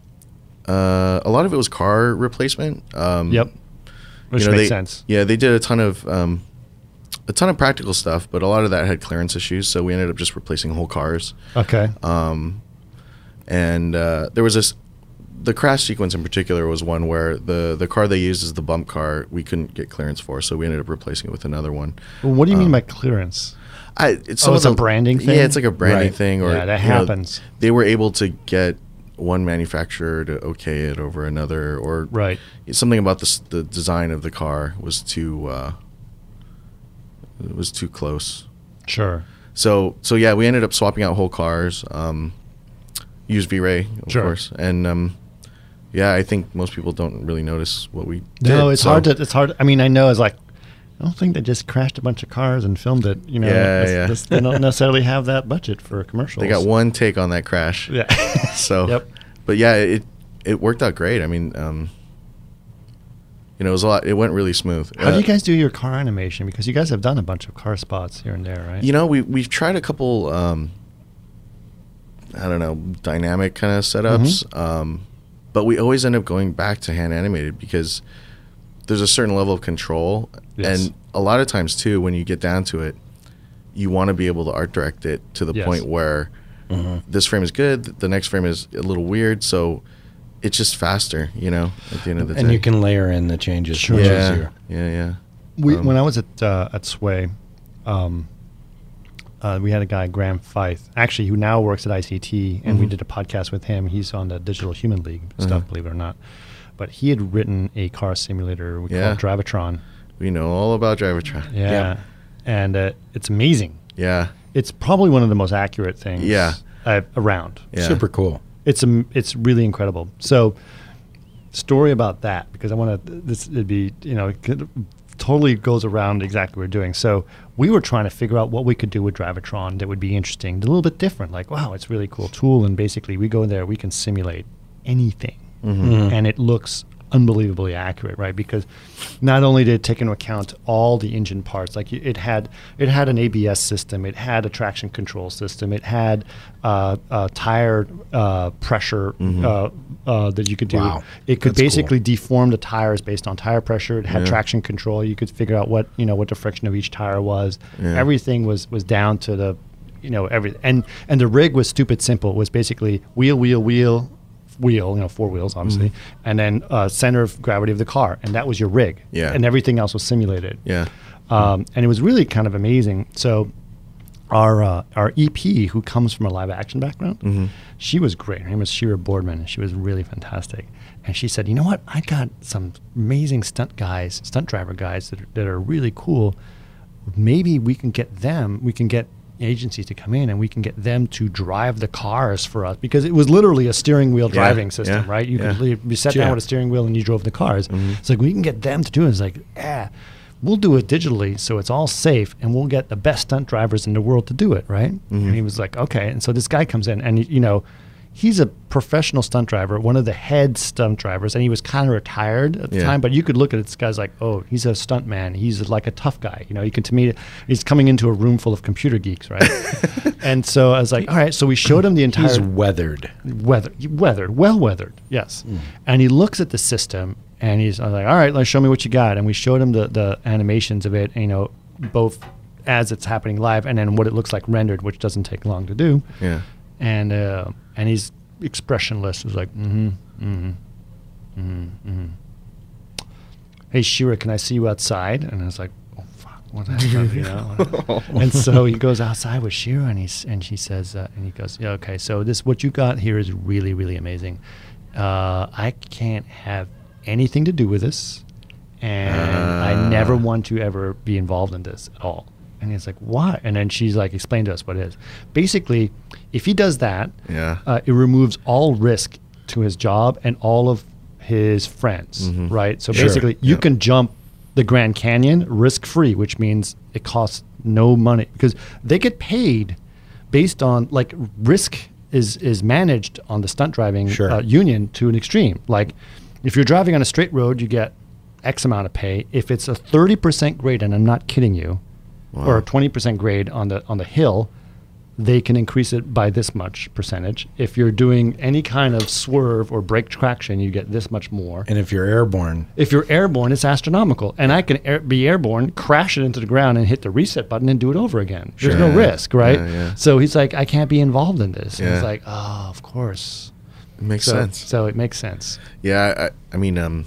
uh, a lot of it was car replacement. Um, Yep. Which you know, makes they, sense. Yeah, they did a ton of um, a ton of practical stuff, but a lot of that had clearance issues. So we ended up just replacing whole cars. Okay. Um, and uh, there was this. The crash sequence in particular was one where the, the car they used as the bump car we couldn't get clearance for, so we ended up replacing it with another one. Well, what do you mean um, by clearance? I, it's Oh, some it's of a branding thing? Yeah, it's like a branding Right. thing. Or Yeah, that you know, happens. they were able to get one manufacturer to okay it over another, or Right. something about the s- the design of the car was too uh, it was too close. Sure. So so yeah, we ended up swapping out whole cars, um, used V-Ray of Sure. course, and um, yeah, I think most people don't really notice what we did. No, it's so- hard to. It's hard. I mean, I know it's like. I don't think they just crashed a bunch of cars and filmed it. You know, Yeah, It's- yeah. it's- they don't necessarily have that budget for commercials. They got one take on that crash. Yeah. So, Yep. but yeah, it it worked out great. I mean, um, you know, it was a lot. It went really smooth. How do Uh, you guys do your car animation? Because you guys have done a bunch of car spots here and there, right? You know, we we've tried a couple. Um, I don't know, dynamic kind of setups, Mm-hmm. um, but we always end up going back to hand animated because there's a certain level of control, Yes. and a lot of times too, when you get down to it, you want to be able to art direct it to the Yes. point where this frame is good, the next frame is a little weird, so it's just faster, you know. At the end of the And day, you can layer in the changes Sure. much yeah, easier. yeah, yeah. We, Um, when I was at uh, at Sway, um, uh, we had a guy, Graham Fife, actually, who now works at I C T, and we Mhm. did a podcast with him. He's on the Digital Human League stuff, Uh-huh. believe it or not. But he had written a car simulator we Yeah. called Drivatron. We know all about Drivatron. Yeah, Yeah. and uh, it's amazing. Yeah, It's probably one of the most accurate things. Yeah. uh, around. yeah. Super cool. It's um, it's really incredible. So, story about that because I want to. This it'd be you know it could, totally goes around exactly what we're doing. So we were trying to figure out what we could do with Drivatron that would be interesting, a little bit different. Like wow, it's a really cool tool, and basically we go in there, we can simulate anything, Mhm. and it looks unbelievably accurate, right? Because not only did it take into account all the engine parts, like it had it had an A B S system, it had a traction control system, it had uh, uh, tire uh, pressure Mhm. uh, uh, that you could do. Wow. It could That's cool. basically deform the tires based on tire pressure. It had Yeah. traction control. You could figure out what you know what the friction of each tire was. Yeah. Everything was was down to the you know every and and the rig was stupid simple. It was basically wheel wheel wheel. Wheel, you know, four wheels, obviously, and then uh, center of gravity of the car, and that was your rig. Yeah. And everything else was simulated. Yeah. Um, and it was really kind of amazing. So, our uh, our E P, who comes from a live action background, Mhm. she was great. Her name was Shira Boardman, and she was really fantastic. And she said, "You know what? I got some amazing stunt guys, stunt driver guys that are, that are really cool. Maybe we can get them. We can get." Agencies to come in and we can get them to drive the cars for us because it was literally a steering wheel Yeah, driving system, yeah, right? You yeah. could li- you sat Yeah. down with a steering wheel and you drove the cars. Mhm. It's like we can get them to do it. It's like, yeah, we'll do it digitally so it's all safe and we'll get the best stunt drivers in the world to do it, right? Mhm. And he was like, okay. And so this guy comes in and you know, he's a professional stunt driver, one of the head stunt drivers, and he was kind of retired at the Yeah. time. But you could look at this guy's like, oh, he's a stunt man. He's like a tough guy. You know, you can to me, he's coming into a room full of computer geeks, right? And so I was like, all right. So we showed him the entire He's weathered. weather, weathered, well weathered, yes. And he looks at the system and he's I was like, all right, let's show me what you got. And we showed him the, the animations of it, you know, both as it's happening live and then what it looks like rendered, which doesn't take long to do. Yeah. And uh, and he's expressionless. He was like, mm-hmm, mm-hmm, mm-hmm, mm-hmm. Hey, Shira, can I see you outside? And I was like, oh, fuck, what happened, you know? And so he goes outside with Shira, and he's and she says, uh, and he goes, yeah, okay, so this what you got here is really, really amazing. Uh, I can't have anything to do with this, and I Ah. never want to ever be involved in this at all. And he's like, why? And then she's like, explain to us what it is. Basically, if he does that, Yeah. uh, it removes all risk to his job and all of his friends, Mhm. right? So Sure. basically, you Yep. can jump the Grand Canyon risk free, which means it costs no money because they get paid based on like risk is is managed on the stunt driving Sure. uh, union to an extreme. Like If you're driving on a straight road, you get X amount of pay. If it's a thirty percent grade, and I'm not kidding you, Wow. or a twenty percent grade on the on the hill, they can increase it by this much percentage. If you're doing any kind of swerve or brake traction, you get this much more. And if you're airborne, If you're airborne, it's astronomical. And I can air, be airborne, crash it into the ground, and hit the reset button and do it over again. There's no Sure. risk, right? Yeah, yeah. So he's like, I can't be involved in this. And Yeah. he's like, oh, of course. It makes So, sense. so it makes sense. Yeah, I, I mean, um,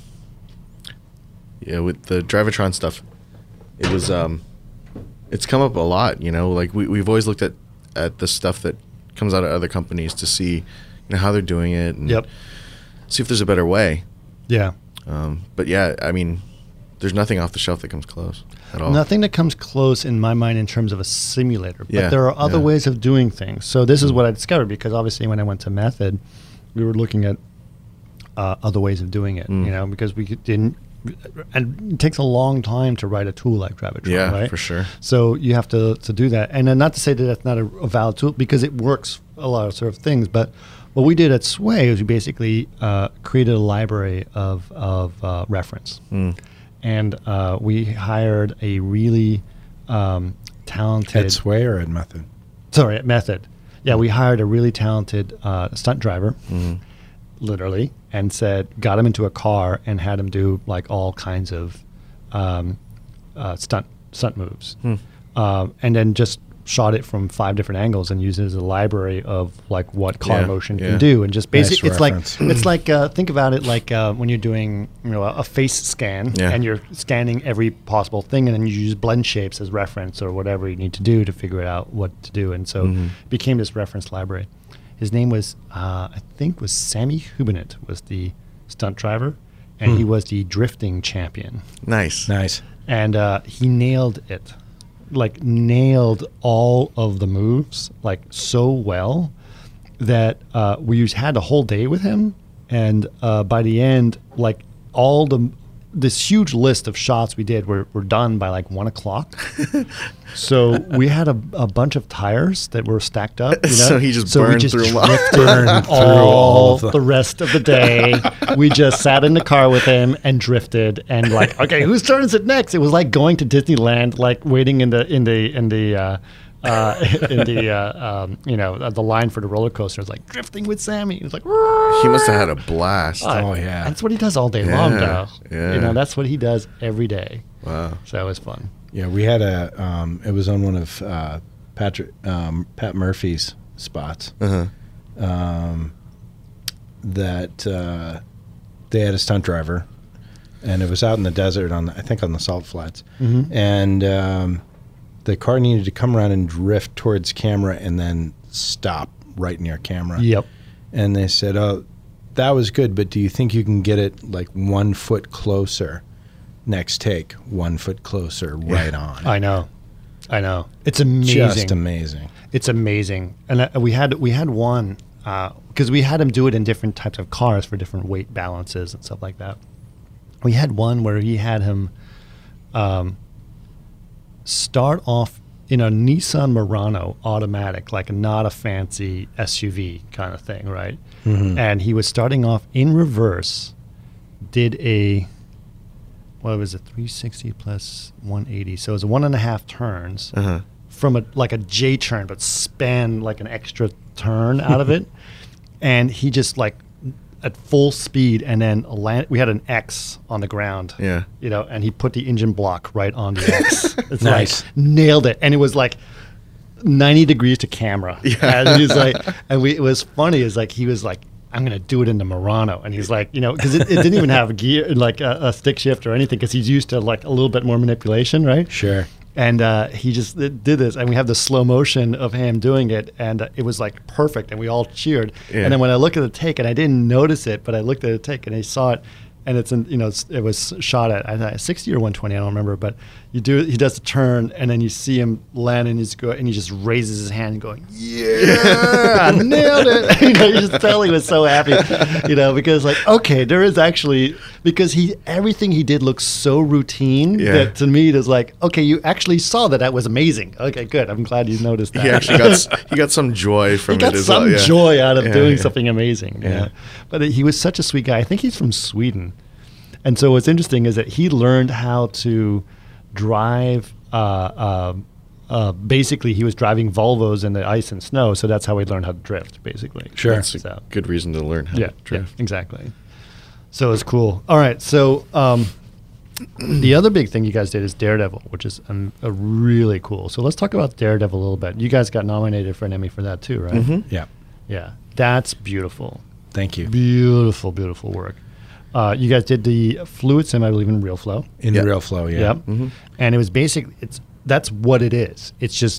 yeah, with the Drivatron stuff, it was, um, it's come up a lot. You know, like we we've always looked at at the stuff that comes out of other companies to see, you know, how they're doing it and Yep. see if there's a better way. Yeah. Um, but yeah, I mean, there's nothing off the shelf that comes close at all. Nothing that comes close in my mind in terms of a simulator. But Yeah, there are other yeah. ways of doing things. So this is what I discovered, because obviously when I went to Method, we were looking at uh, other ways of doing it, Mm. you know, because we could- didn't, and it takes a long time to write a tool like Gravitron, Yeah, right? for sure. So you have to, to do that. And then not to say that that's not a, a valid tool, because it works a lot of sort of things, but what we did at Sway is we basically uh, created a library of, of uh, reference. Mm. And uh, we hired a really um, talented at Sway or at Method? sorry, at Method. Yeah, we hired a really talented uh, stunt driver, Mhm. literally, and said, got him into a car and had him do like all kinds of um, uh, stunt stunt moves, Hmm. um, and then just shot it from five different angles and used it as a library of like what car Yeah, motion yeah. can do, and just Nice basically it's like reference. it's like uh, think about it like uh, when you're doing you know a, a face scan Yeah. and you're scanning every possible thing, and then you use blend shapes as reference or whatever you need to do to figure out what to do, and so Mhm. it became this reference library. His name was uh, I think was Sammy Hubinett was the stunt driver, and Hmm. he was the drifting champion, Nice. Nice. and uh, he nailed it, like nailed all of the moves like so well that uh, we just had a whole day with him, and uh, by the end, like all the this huge list of shots we did were, were done by like one o'clock. So we had a, a bunch of tires that were stacked up. You know? So he just so we burned just through 'em all. drifted Burned through all, all of them. the rest of the day. We just sat in the car with him and drifted, and like, okay, whose turn is it next? It was like going to Disneyland, like waiting in the in the in the. Uh, uh, in the uh, um, you know uh, the line for the roller coaster. It's like drifting with Sammy. It was like He must have had a blast. Oh, yeah. That's what he does all day long, Yeah, though. yeah. You know, that's what he does every day. Wow. So it was fun. Yeah, we had a. Um, it was on one of uh, Patrick um, Pat Murphy's spots. Uh-huh. Um, that uh, they had a stunt driver, and it was out in the desert on the, I think on the Salt Flats, Mhm. and um, the car needed to come around and drift towards camera and then stop right near camera. Yep. And they said, "Oh, that was good, but do you think you can get it like one foot closer? Next take, one foot closer, right on." I know. I know. It's amazing. Just amazing. It's amazing. And uh, we had we had one because we had him do it in different types of cars for different weight balances and stuff like that. We had one where he had him um, start off in a Nissan Murano automatic, like not a fancy S U V kind of thing, right? Mhm. And he was starting off in reverse, did a, what was it, three sixty plus one eighty. So it was one and a half turns Uh-huh. from a like a J turn, but span like an extra turn out of it. And he just like at full speed, and then a land, we had an X on the ground. Yeah. You know, and he put the engine block right on the X. It's Nice. like nailed it. And it was like ninety degrees to camera. Yeah. And he's like, and we, it was funny is like, he was like, I'm going to do it in the Murano. And he's like, you know, because it, it didn't even have a gear, like a, a stick shift or anything, because he's used to like a little bit more manipulation, right? Sure. And uh, he just did this, and we have the slow motion of him doing it, and uh, it was like perfect, and we all cheered. Yeah. And then when I looked at the take, and I didn't notice it, but I looked at the take, and I saw it, and it's in, you know, it's, it was shot at I thought sixty or one twenty, I don't remember, but you do he does the turn, and then you see him land, and he's go and he just raises his hand, going, "Yeah, I nailed it!" You know, you just tell he was so happy, you know, because like, okay, there is actually because he everything he did looks so routine Yeah. that to me it is like, okay, you actually saw that that was amazing. Okay, good. I'm glad you noticed that. He actually got s- he got some joy from He got it as some well. Yeah. joy out of Yeah, doing yeah. something amazing. Yeah. Yeah. But he was such a sweet guy. I think he's from Sweden. And so what's interesting is that he learned how to drive. Uh, uh, uh, basically, he was driving Volvos in the ice and snow. So that's how he learned how to drift, basically. Sure. That's a So, good reason to learn how yeah, to yeah, drift. exactly. So it's cool. All right. So um, the other big thing you guys did is Daredevil, which is um, a really cool. So let's talk about Daredevil a little bit. You guys got nominated for an Emmy for that too, right? Mm-hmm. Yeah. Yeah. That's beautiful. Thank you. Beautiful, beautiful work. Uh, you guys did the fluid sim, I believe, in Real Flow. In Yeah. Real Flow, yeah. Yep. Mm-hmm. And it was basically it's that's what it is. It's just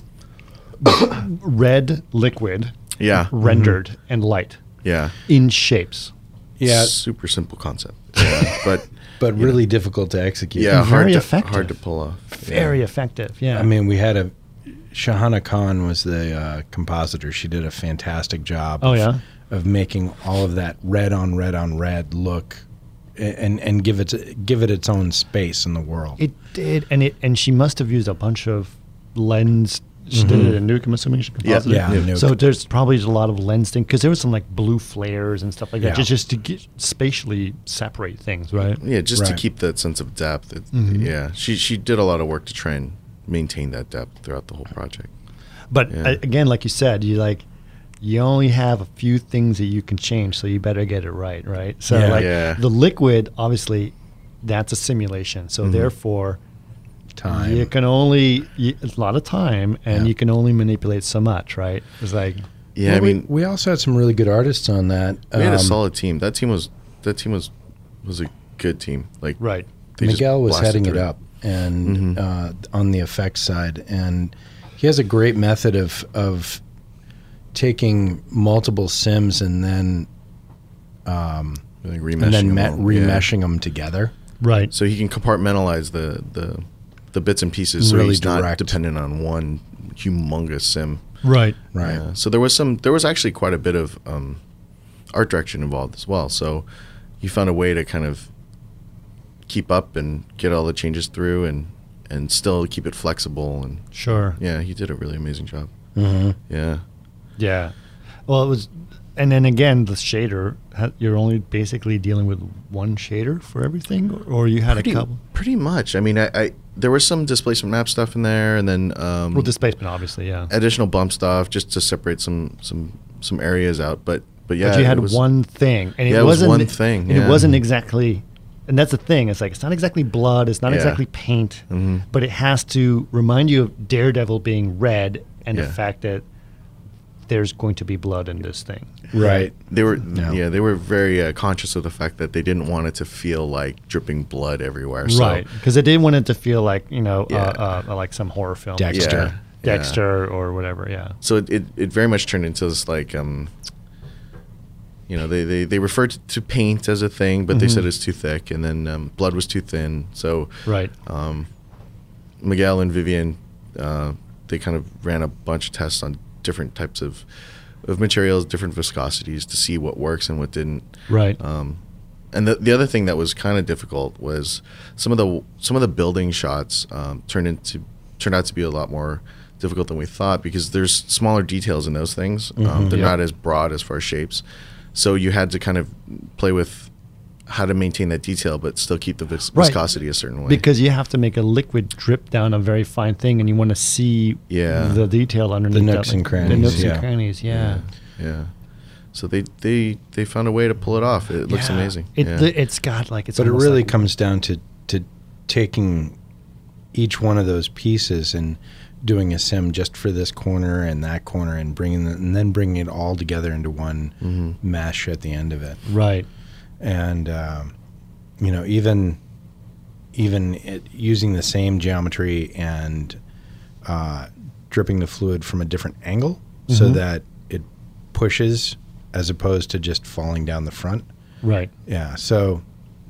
red liquid Yeah. rendered and light Yeah. in shapes. Yeah, Super simple concept. Yeah. But but really difficult to execute. yeah, And hard very to, effective. hard to pull off. Very Yeah. effective. Yeah. I mean, we had a Shahana Khan was the uh, compositor. She did a fantastic job. Oh, of, yeah? of making all of that red on red on red look, a- and and give it give it its own space in the world. it did, and it and she must have used a bunch of lens. She did it in Nuke, I'm assuming she Yeah. composited. Yeah, Nuke. So there's probably just a lot of lens thing because there was some like blue flares and stuff like that, Yeah. just just to get, spatially separate things, right? Yeah, just to Right. keep that sense of depth. It, Mhm. Yeah, she she did a lot of work to try and maintain that depth throughout the whole project. But Yeah. uh, again, like you said, you like you only have a few things that you can change, so you better get it right, right? So Yeah. like Yeah. the liquid, obviously, that's a simulation. So Mhm. therefore, Time. you can only you, it's a lot of time, and Yeah. you can only manipulate so much, right? It's like Yeah, Well, I we- mean, we, also had some really good artists on that. we had a Um, solid team. That team was that team was was a good team. Like right. they just Miguel was blasted heading it through up, and Mhm. uh, on the effects side, and he has a great method of of taking multiple sims and then um, Like and remeshing then them me- all. Yeah. remeshing them together. Right. So he can compartmentalize the the the bits and pieces, so Really he's not direct. dependent on one humongous sim. Right. Right. Yeah. So there was some there was actually quite a bit of um, art direction involved as well. So you found a way to kind of keep up and get all the changes through and and still keep it flexible, and Sure. yeah, he did a really amazing job. Mm-hmm. Yeah. Yeah. Well, it was, and then again, the shader. ha- You're only basically dealing with one shader for everything, or, or you had Pretty, a couple. pretty much. I mean, I, I there was some displacement map stuff in there, and then um, Well, displacement, obviously, yeah. additional bump stuff just to separate some some some areas out. But but yeah, but you had it was, one thing, and it Yeah, it was wasn't one thing, and yeah. it wasn't exactly. And that's the thing. It's like it's not exactly blood. It's not Yeah. exactly paint, Mhm. but it has to remind you of Daredevil being red and the Yeah. fact that there's going to be blood in this thing. Right. They were Yeah. yeah, they were very uh, conscious of the fact that they didn't want it to feel like dripping blood everywhere. So, Right, because they didn't want it to feel like you know, Yeah. uh, uh, like some horror film, Dexter. Yeah, Dexter, or whatever. Yeah, So it, it, it very much turned into this like um, you know, they, they, they referred to, to paint as a thing, but they Mhm. said it's too thick, and then um, blood was too thin. So right. um, Miguel and Vivian, uh, they kind of ran a bunch of tests on different types of of materials, different viscosities to see what works and what didn't. Right. Um, and the the other thing that was kind of difficult was some of the some of the building shots um, turned into turned out to be a lot more difficult than we thought because there's smaller details in those things. Um, Mhm. they're Yeah. not as broad as far as shapes, so you had to kind of play with how to maintain that detail but still keep the vis- Right. viscosity a certain way. Because you have to make a liquid drip down a very fine thing, and you want to see Yeah. the detail underneath The that, nooks and The crannies, nooks yeah. and crannies, yeah. yeah. So they, they they found a way to pull it off. It looks Yeah. amazing. It, yeah. the- It's got like it's. But it almost really like- comes down to to taking each one of those pieces and doing a sim just for this corner and that corner and bringing the, and then bringing it all together into one Mhm. mesh at the end of it. right. And um, you know, even even it, using the same geometry and uh, dripping the fluid from a different angle so Mhm. that it pushes as opposed to just falling down the front. Right. Yeah, so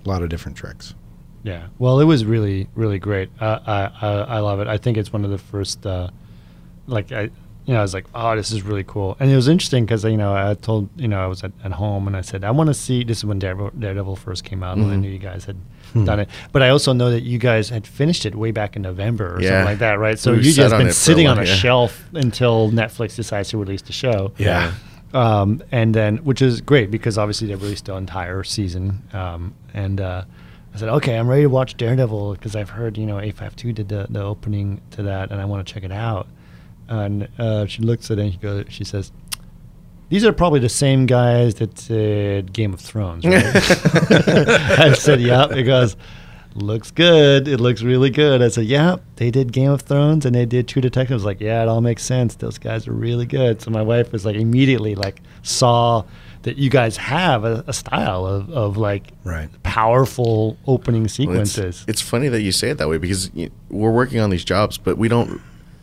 A lot of different tricks. Yeah. Well, it was really, really great. Uh, I, I I love it. I think it's one of the first, uh, like, I, you know, I was like, oh, this is really cool. And it was interesting because, you know, I told, you know, I was at, at home and I said, I want to see, this is when Daredevil, Daredevil first came out, and I knew you guys had Hmm. done it. But I also know that you guys had finished it way back in November or Yeah. something like that, right? So We you sat just on been it for a sitting on while, a yeah. shelf until Netflix decides to release the show. Yeah. Um, and then, which is great because obviously they released the entire season. Um, and uh, I said, okay, I'm ready to watch Daredevil because I've heard, you know, A fifty-two did the, the opening to that and I want to check it out. And uh, she looks at it and she goes, she says, these are probably the same guys that did Game of Thrones, right? I said, yep. It goes, looks good. It looks really good. I said, yeah, they did Game of Thrones and they did True Detective. I was like, yeah, it all makes sense. Those guys are really good. So my wife was like, immediately like saw that you guys have a, a style of, of like Right. powerful opening Well, it's, sequences. it's funny that you say it that way because you, we're working on these jobs, but we don't.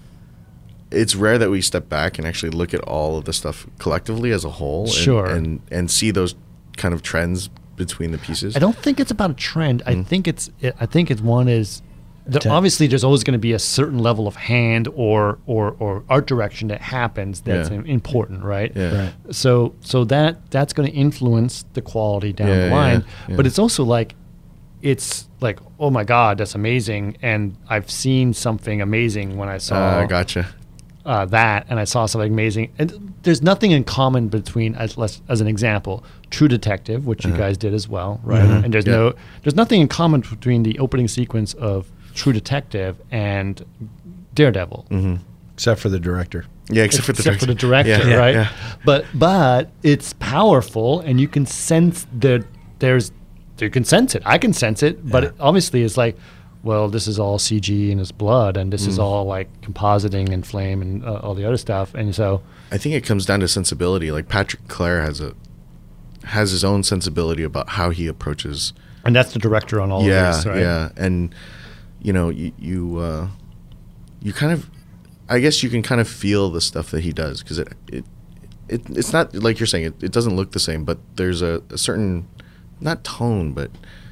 It's rare that we step back and actually look at all of the stuff collectively as a whole, and, Sure. and and see those kind of trends between the pieces. I don't think it's about a trend. I Mm. think it's. I think it's one is. There, Ten- obviously, there's always going to be a certain level of hand or or, or art direction that happens that's Yeah. im- important, right? Yeah. Right. So so that that's going to influence the quality down Yeah, the line. yeah, yeah. But it's also like, it's like, oh my God, that's amazing, and I've seen something amazing when I saw Uh, gotcha. uh, that, and I saw something amazing. And there's nothing in common between, as less, as an example, True Detective, which you guys did as well, right? And there's Uh-huh. Yeah. no, there's nothing in common between the opening sequence of True Detective and Daredevil, Except for the director. Yeah, except, for the except for the director. director, Yeah, right? yeah. But but it's powerful, and you can sense that there's, you can sense it. I can sense it, but Yeah. it obviously it's like, well, this is all C G and it's blood, and this Mm. is all like compositing and flame and uh, all the other stuff, and so. I think it comes down to sensibility. Like Patrick Clare has a has his own sensibility about how he approaches. And that's the director on all yeah, of these, right? yeah, and you know, you you, uh, you kind of, I guess you can kind of feel the stuff that he does because it, it it it's not like you're saying it, it doesn't look the same, but there's a, a certain not tone, but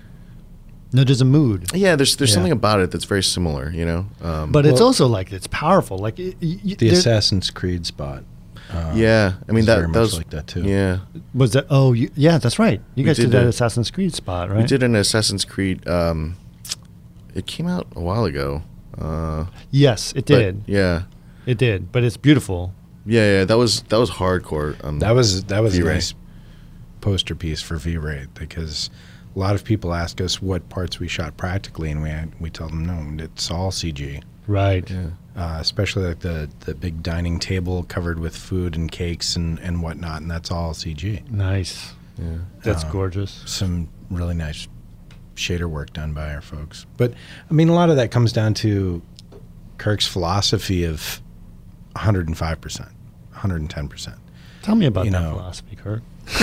No, there's a mood. yeah, there's there's Yeah. something about it that's very similar, you know. Um, But it's Well- also like, it's powerful. Like, it, y- The there- Assassin's Creed spot. Uh, yeah, I mean is that very that much was like that too. Yeah, was that, oh, you, yeah, that's right. You We guys did, did that the- Assassin's Creed spot, right? we did an Assassin's Creed. Um, it came out a while ago. Uh, Yes, it but did. yeah, It did. But it's beautiful. yeah, yeah. That was that was hardcore. Um, That was that was a V-Ray. nice poster piece for V-Ray because a lot of people ask us what parts we shot practically, and we we tell them no, it's all C G. Right. yeah. Uh, especially like the the big dining table covered with food and cakes and and whatnot, and that's all C G. Nice. Yeah. That's Um, gorgeous. Some really nice shader work done by our folks. But I mean, a lot of that comes down to Kirk's philosophy of one hundred five percent, one hundred ten percent. Tell me about you that know- philosophy, Kirk.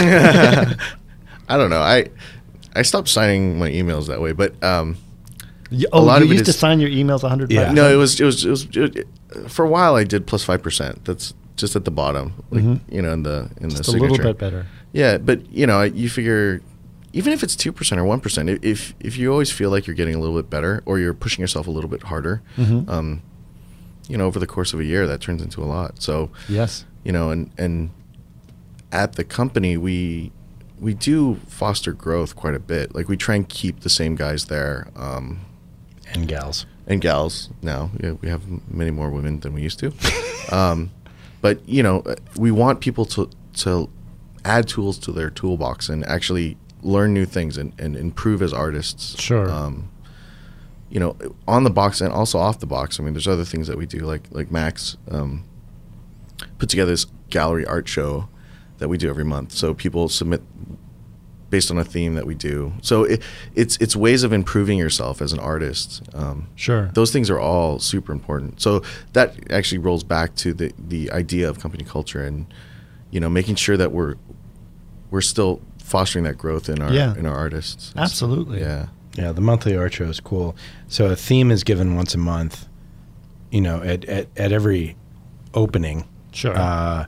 I don't know. I I stopped signing my emails that way, but um, You, oh, lot you of it used to is- sign your emails one hundred Yeah. percent? no, it was it was it was it, for a while. I did plus five percent. That's just at the bottom, like Mhm. you know, in the in Just the a signature. little bit better. Yeah, but you know, you figure even if it's two percent or one percent, if if you always feel like you're getting a little bit better or you're pushing yourself a little bit harder, Mhm. um, you know, over the course of a year, that turns into a lot. So Yes. you know, and and at the company we we do foster growth quite a bit. Like we try and keep the same guys there. Um, And gals. and gals now. Yeah, we have m- many more women than we used to. um, but you know, uh, we want people to to add tools to their toolbox and actually learn new things and, and improve as artists. Sure. Um, you know, on the box and also off the box. I mean, there's other things that we do, like like Max um, put together this gallery art show that we do every month. So people submit based on a theme that we do. So it, it's it's ways of improving yourself as an artist. Um, Sure. those things are all super important. So that actually rolls back to the the idea of company culture and you know making sure that we're we're still fostering that growth in our Yeah. in our artists. Absolutely. Yeah. Yeah, the monthly art show is cool. So a theme is given once a month, you know, at, at, at every opening. Sure. Uh,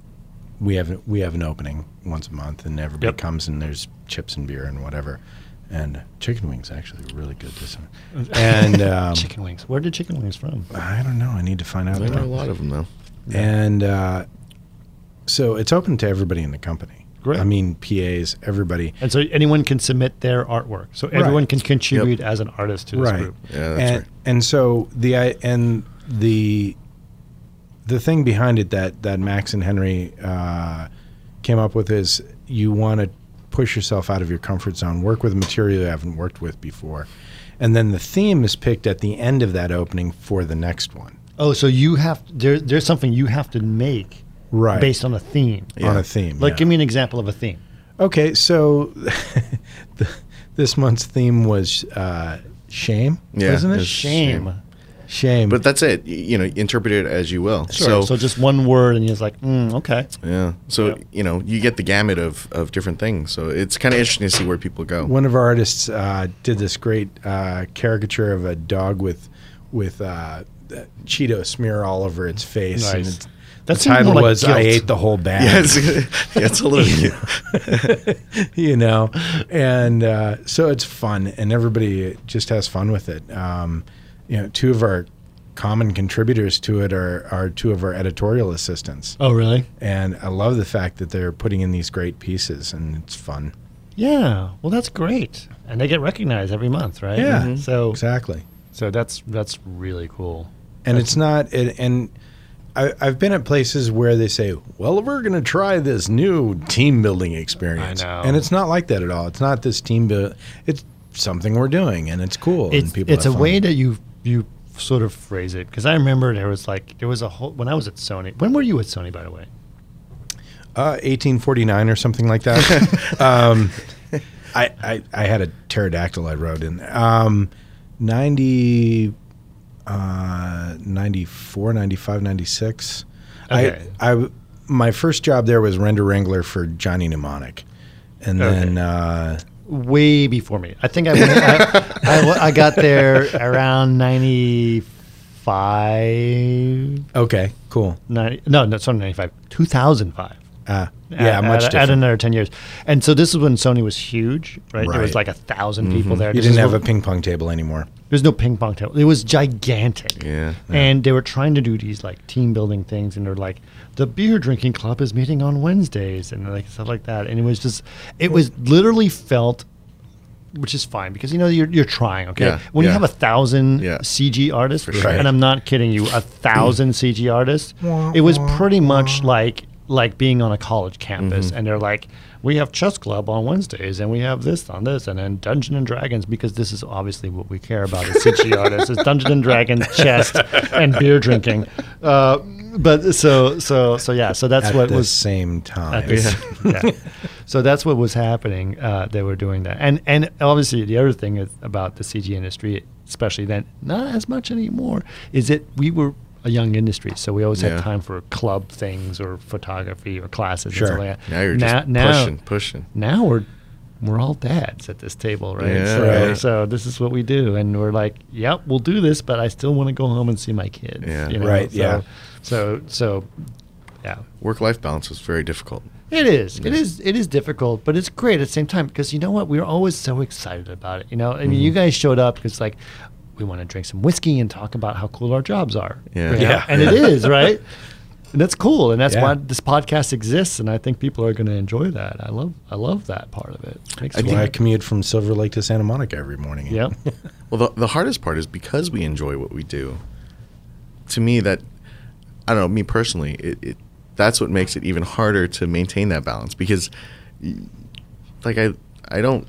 we have we have an opening once a month, and everybody Yep. comes and there's chips and beer and whatever. And chicken wings actually were really good this one. And um, Chicken wings. Where did chicken wings from? I don't know. I need to find out. There are a again. lot of them though. And uh, so it's open to everybody in the company. Great. I mean, P As, everybody. And so anyone can submit their artwork. So everyone can contribute as an artist to this Right. group. Yeah, that's and, right. And so the I and the the thing behind it that that Max and Henry uh, came up with is you want to push yourself out of your comfort zone, work with material you haven't worked with before, and then the theme is picked at the end of that opening for the next one. Oh, so you have there, there's something you have to make Right. based on a theme. On a theme. Like, yeah. give me an example of a theme. Okay, so the, this month's theme was uh, shame, Yeah, wasn't it? it's Shame. shame. Shame. But that's it. Y- You know, interpret it as you will. Sure. So, So, just one word, and you're just like, mm, okay. yeah. So Yeah. you know, you get the gamut of, of different things. So it's kind of interesting to see where people go. One of our artists uh, did this great uh, caricature of a dog with with uh, Cheeto smear all over its face. Nice. And it's, That the seems title more like was "I guilt. ate the whole bag." Yeah, it's, yeah, it's a little cute. You know, and uh, so it's fun, and everybody just has fun with it. Um, you know, two of our common contributors to it are are two of our editorial assistants, Oh, really? and I love the fact that they're putting in these great pieces, and it's fun. Yeah. Well, that's great. And they get recognized every month, right? Yeah. Mhm. So, Exactly. so that's that's really cool. And it's not, it, and I, I've been at places where they say, well, we're going to try this new team building experience. I know. And it's not like that at all. It's not this team build. It's something we're doing, and it's cool. It's and people it's a have fun. way that you you sort of phrase it, because I remember there was like there was a whole when I was at Sony. When were you at Sony, by the way? Uh, eighteen forty-nine or something like that. um, I, I I had a pterodactyl I wrote in there. Um, ninety, uh, ninety-four, ninety-five, ninety-six. Okay. I, I, my first job there was render wrangler for Johnny Mnemonic. And Okay. then, uh, Way before me. I think I went, I, I, I got there around ninety-five. okay, cool. ninety, no, no, sorry, ninety-five. two thousand five. Uh, yeah, Add- much add, different. add another ten years. And so this is when Sony was huge, right? There was Right. like a thousand people there. You This didn't is have a what- ping pong table anymore. There's no ping pong table. It was gigantic. Yeah. And they were trying to do these like team building things, and they're like, the beer drinking club is meeting on Wednesdays, and like stuff like that. And it was just, it was literally felt, which is fine because you know you're you're trying. Okay, Yeah, when you yeah. have a thousand Yeah. C G artists, For sure. and I'm not kidding you, a thousand C G artists, it was pretty much like like being on a college campus, Mm-hmm. and they're like, we have chess club on Wednesdays, and we have this on this, and then Dungeon and Dragons, because this is obviously what we care about as C G artists, is Dungeon and Dragons, chess, and beer drinking. Uh, but so so so yeah, so that's At what the was same time. at this, yeah. So that's what was happening. Uh, they were doing that, and and obviously the other thing is about the C G industry, especially then, not as much anymore. Is that we were a young industry, so we always Yeah. had time for club things or photography or classes. Sure. And stuff like that. Now you're now, just now, pushing, pushing. Now we're we're all dads at this table, right? Yeah, so, right. so this is what we do, and we're like, yep, we'll do this, but I still want to go home and see my kids. Yeah. you know? Right, So, yeah. So so yeah. Work-life balance is very difficult. It is. It is. It is difficult, but it's great at the same time because you know what? We were always so excited about it. You know, I mean, Mm-hmm. you guys showed up because like we want to drink some whiskey and talk about how cool our jobs are. Yeah. You know? Yeah. And it is right. And that's cool, and that's Yeah. why this podcast exists. And I think people are going to enjoy that. I love. I love that part of it. Makes That's me- why I commute from Silver Lake to Santa Monica every morning. Yep. Well, the, the hardest part is because we enjoy what we do. To me, that I don't know. Me personally, it, it that's what makes it even harder to maintain that balance because, y- like I I don't.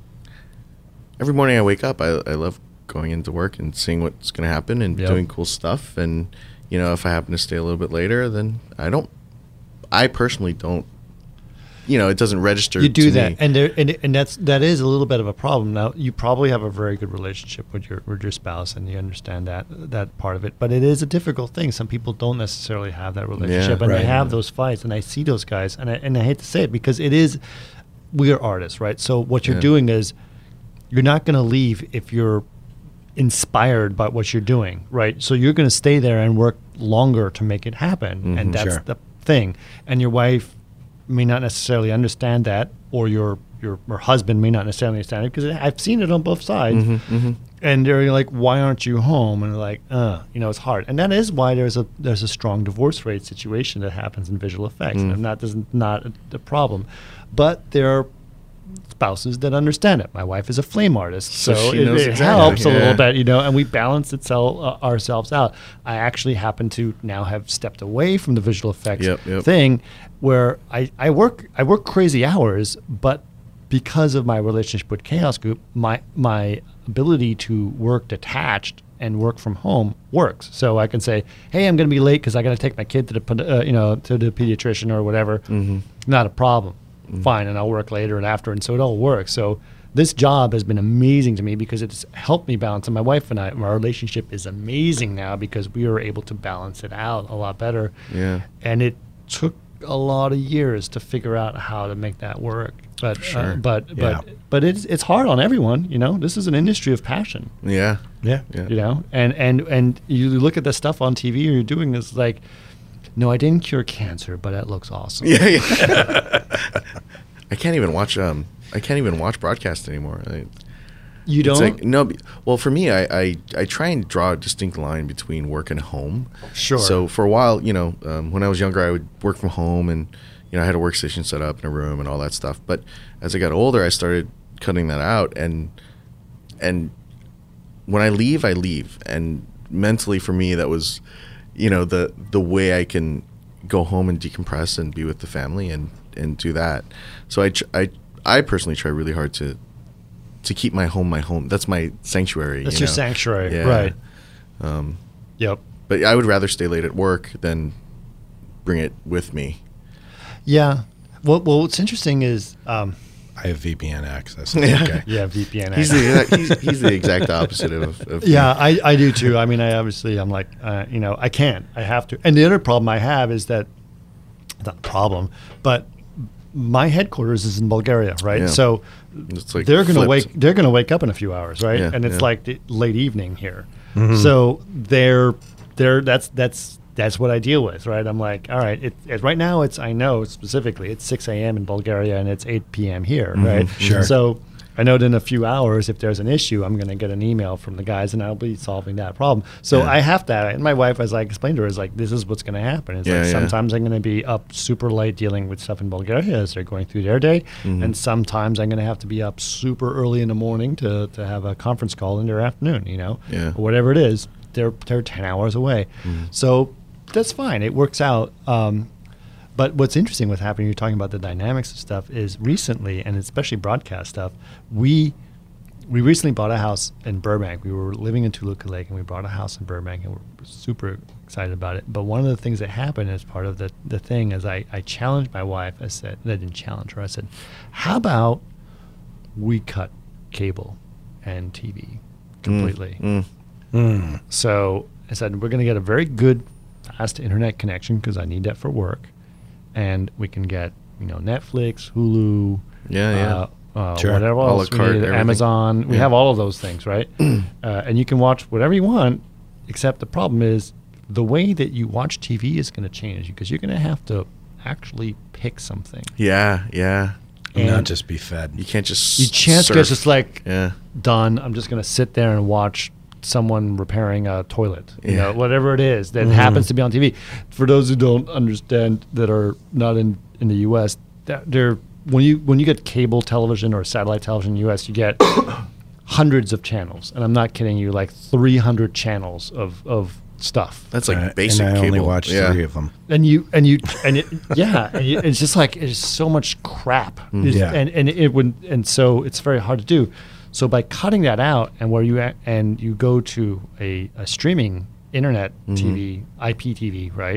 Every morning I wake up, I I love going into work and seeing what's going to happen and Yep. doing cool stuff. And you know, if I happen to stay a little bit later, then I don't. I personally don't. You know, it doesn't register. You do to that, me. and there, and, and that's that is a little bit of a problem. Now, you probably have a very good relationship with your with your spouse, and you understand that that part of it. But it is a difficult thing. Some people don't necessarily have that relationship, and right. they have those fights. And I see those guys, and I, and I hate to say it because it is we are artists, right? So what you're Yeah. doing is you're not going to leave if you're inspired by what you're doing, right? So you're going to stay there and work longer to make it happen, Mhm. and that's Sure. the thing. And your wife may not necessarily understand that, or your your, your husband may not necessarily understand it because I've seen it on both sides. Mm-hmm, mm-hmm. And they're like, why aren't you home? And they're like, uh, you know, it's hard. And that is why there's a there's a strong divorce rate situation that happens in visual effects. Mm. And that is not a, a problem. But there are spouses that understand it. My wife is a flame artist, so, So she it, knows it exactly, helps a little yeah. bit, you know, and we balance itself, uh, ourselves out. I actually happen to now have stepped away from the visual effects Yep, yep. thing where I, I work I work crazy hours, but because of my relationship with Chaos Group, my my ability to work detached and work from home works. So I can say, hey, I'm going to be late because I got to take my kid to the ped- uh, you know to the pediatrician or whatever. Mm-hmm. Not a problem. Fine, and I'll work later and after, and so it all works. So this job has been amazing to me because it's helped me balance. And my wife and I, our relationship is amazing now because we are able to balance it out a lot better. Yeah. And it took a lot of years to figure out how to make that work. But Sure. uh, but Yeah. but but it's it's hard on everyone. You know, this is an industry of passion. Yeah. Yeah. Yeah. You know, and and and you look at the stuff on T V or you're doing this like, no, I didn't cure cancer, but it looks awesome. Yeah, yeah. I can't even watch. Um, I can't even watch broadcast anymore. I, You it's don't. like no. be- Well, for me, I, I I try and draw a distinct line between work and home. Sure. So for a while, you know, um, when I was younger, I would work from home, and you know, I had a workstation set up in a room and all that stuff. But as I got older, I started cutting that out, and and when I leave, I leave, and mentally for me, that was, you know, the the way I can go home and decompress and be with the family and, and do that. So I, tr- I I personally try really hard to to keep my home my home. That's my sanctuary. That's you your know? sanctuary, Yeah. right? Um, Yep. but I would rather stay late at work than bring it with me. Yeah. Well, well, what's interesting is, um, I have V P N access. Yeah. Okay. yeah, V P N. He's the he's, he's the exact opposite of, of Yeah, I, I do too. I mean, I obviously, I'm like, uh, you know, I can't. I have to. And the other problem I have is that, not a problem, but my headquarters is in Bulgaria, right? Yeah. So It's like they're gonna flipped. wake. They're gonna wake up in a few hours, right? Yeah, and it's yeah. like the late evening here. So they're they're that's that's that's what I deal with, right? I'm like, all right, it, it right now it's I know specifically it's six a.m. in Bulgaria and it's eight p.m. here, right? Sure. So I know that in a few hours, if there's an issue, I'm going to get an email from the guys, and I'll be solving that problem. So Yeah. I have that. And my wife, as I explained to her, is like, this is what's going to happen. It's Yeah, like yeah. sometimes I'm going to be up super late dealing with stuff in Bulgaria as they're going through their day, Mm-hmm. and sometimes I'm going to have to be up super early in the morning to, to have a conference call in their afternoon. You know, Yeah. or whatever it is. They're they're ten hours away, Mm-hmm. so that's fine. It works out. Um, But what's interesting with happening, you're talking about the dynamics of stuff, is recently, and especially broadcast stuff, we we recently bought a house in Burbank. We were living in Toluca Lake, and we bought a house in Burbank, and we're super excited about it. But one of the things that happened as part of the, the thing is I, I challenged my wife. I said, I didn't challenge her. I said, how about we cut cable and T V completely? Mm. Mm. So I said, we're going to get a very good, fast internet connection because I need that for work. And we can get, you know, Netflix, Hulu, Yeah, yeah. uh, uh, Sure. whatever A la else we carte, need, everything. Amazon. We Yeah. have all of those things, right? uh, and you can watch whatever you want, except the problem is the way that you watch T V is going to change because you're going to have to actually pick something. Yeah, yeah. And not And just be fed. You can't just you can't surf. get just like, Yeah. done. I'm just going to sit there and watch someone repairing a toilet, you Yeah. know, whatever it is that Mhm. happens to be on T V. For those who don't understand that are not in, in the U S, that they're when you when you get cable television or satellite television in the U S, you get hundreds of channels, and I'm not kidding you, like three hundred channels of of stuff. That's like Uh, basic and I cable. only watched yeah. three of them. And you and you and it, yeah, and you, it's just like it's so much crap, It's- Yeah. and and it would and so it's very hard to do. So by cutting that out, and where you a- and you go to a, a streaming internet T V, I P T V, right?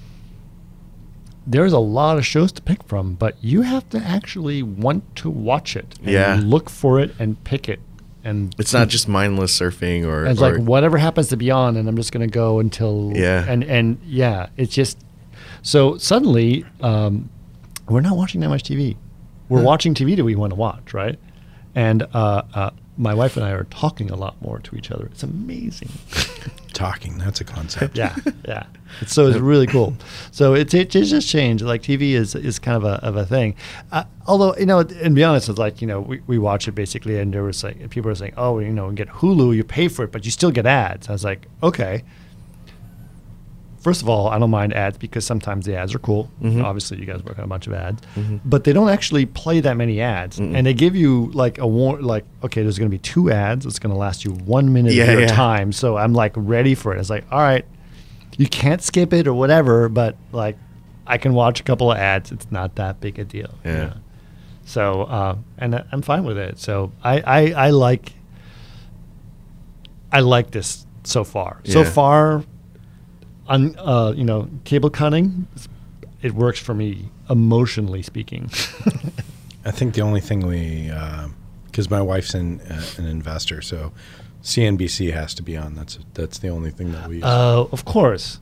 There's a lot of shows to pick from, but you have to actually want to watch it. And Yeah. look for it and pick it, and It's not just mindless surfing or. and it's or like whatever happens to be on, and I'm just going to go until Yeah. and and yeah, it's just so suddenly um, we're not watching that much T V. We're Huh. watching T V that we want to watch, right? And uh, uh, my wife and I are talking a lot more to each other. It's amazing. Talking, that's a concept. Yeah, yeah. It's, so it's really cool. So it's it, it's just changed. Like T V is is kind of a of a thing. Uh, although you know, and be honest, it's like you know we, we watch it basically, and there was like people are saying, oh, you know, you get Hulu, you pay for it, but you still get ads. I was like, okay. First of all, I don't mind ads because sometimes the ads are cool. Mhm. Obviously, you guys work on a bunch of ads, Mhm. but they don't actually play that many ads, Mm-mm. and they give you like a war- like okay, there's going to be two ads. It's going to last you one minute Yeah, of your yeah. time. So I'm like ready for it. It's like all right, you can't skip it or whatever, but like I can watch a couple of ads. It's not that big a deal. you Yeah. know? So uh, and I- I'm fine with it. So I I, I like I like this so far. So Yeah. far. On uh, you know, cable cutting, it works for me emotionally speaking. I think the only thing we, because my wife's an, uh, an investor, so C N B C has to be on. That's that's the only thing that we use. uh, of course,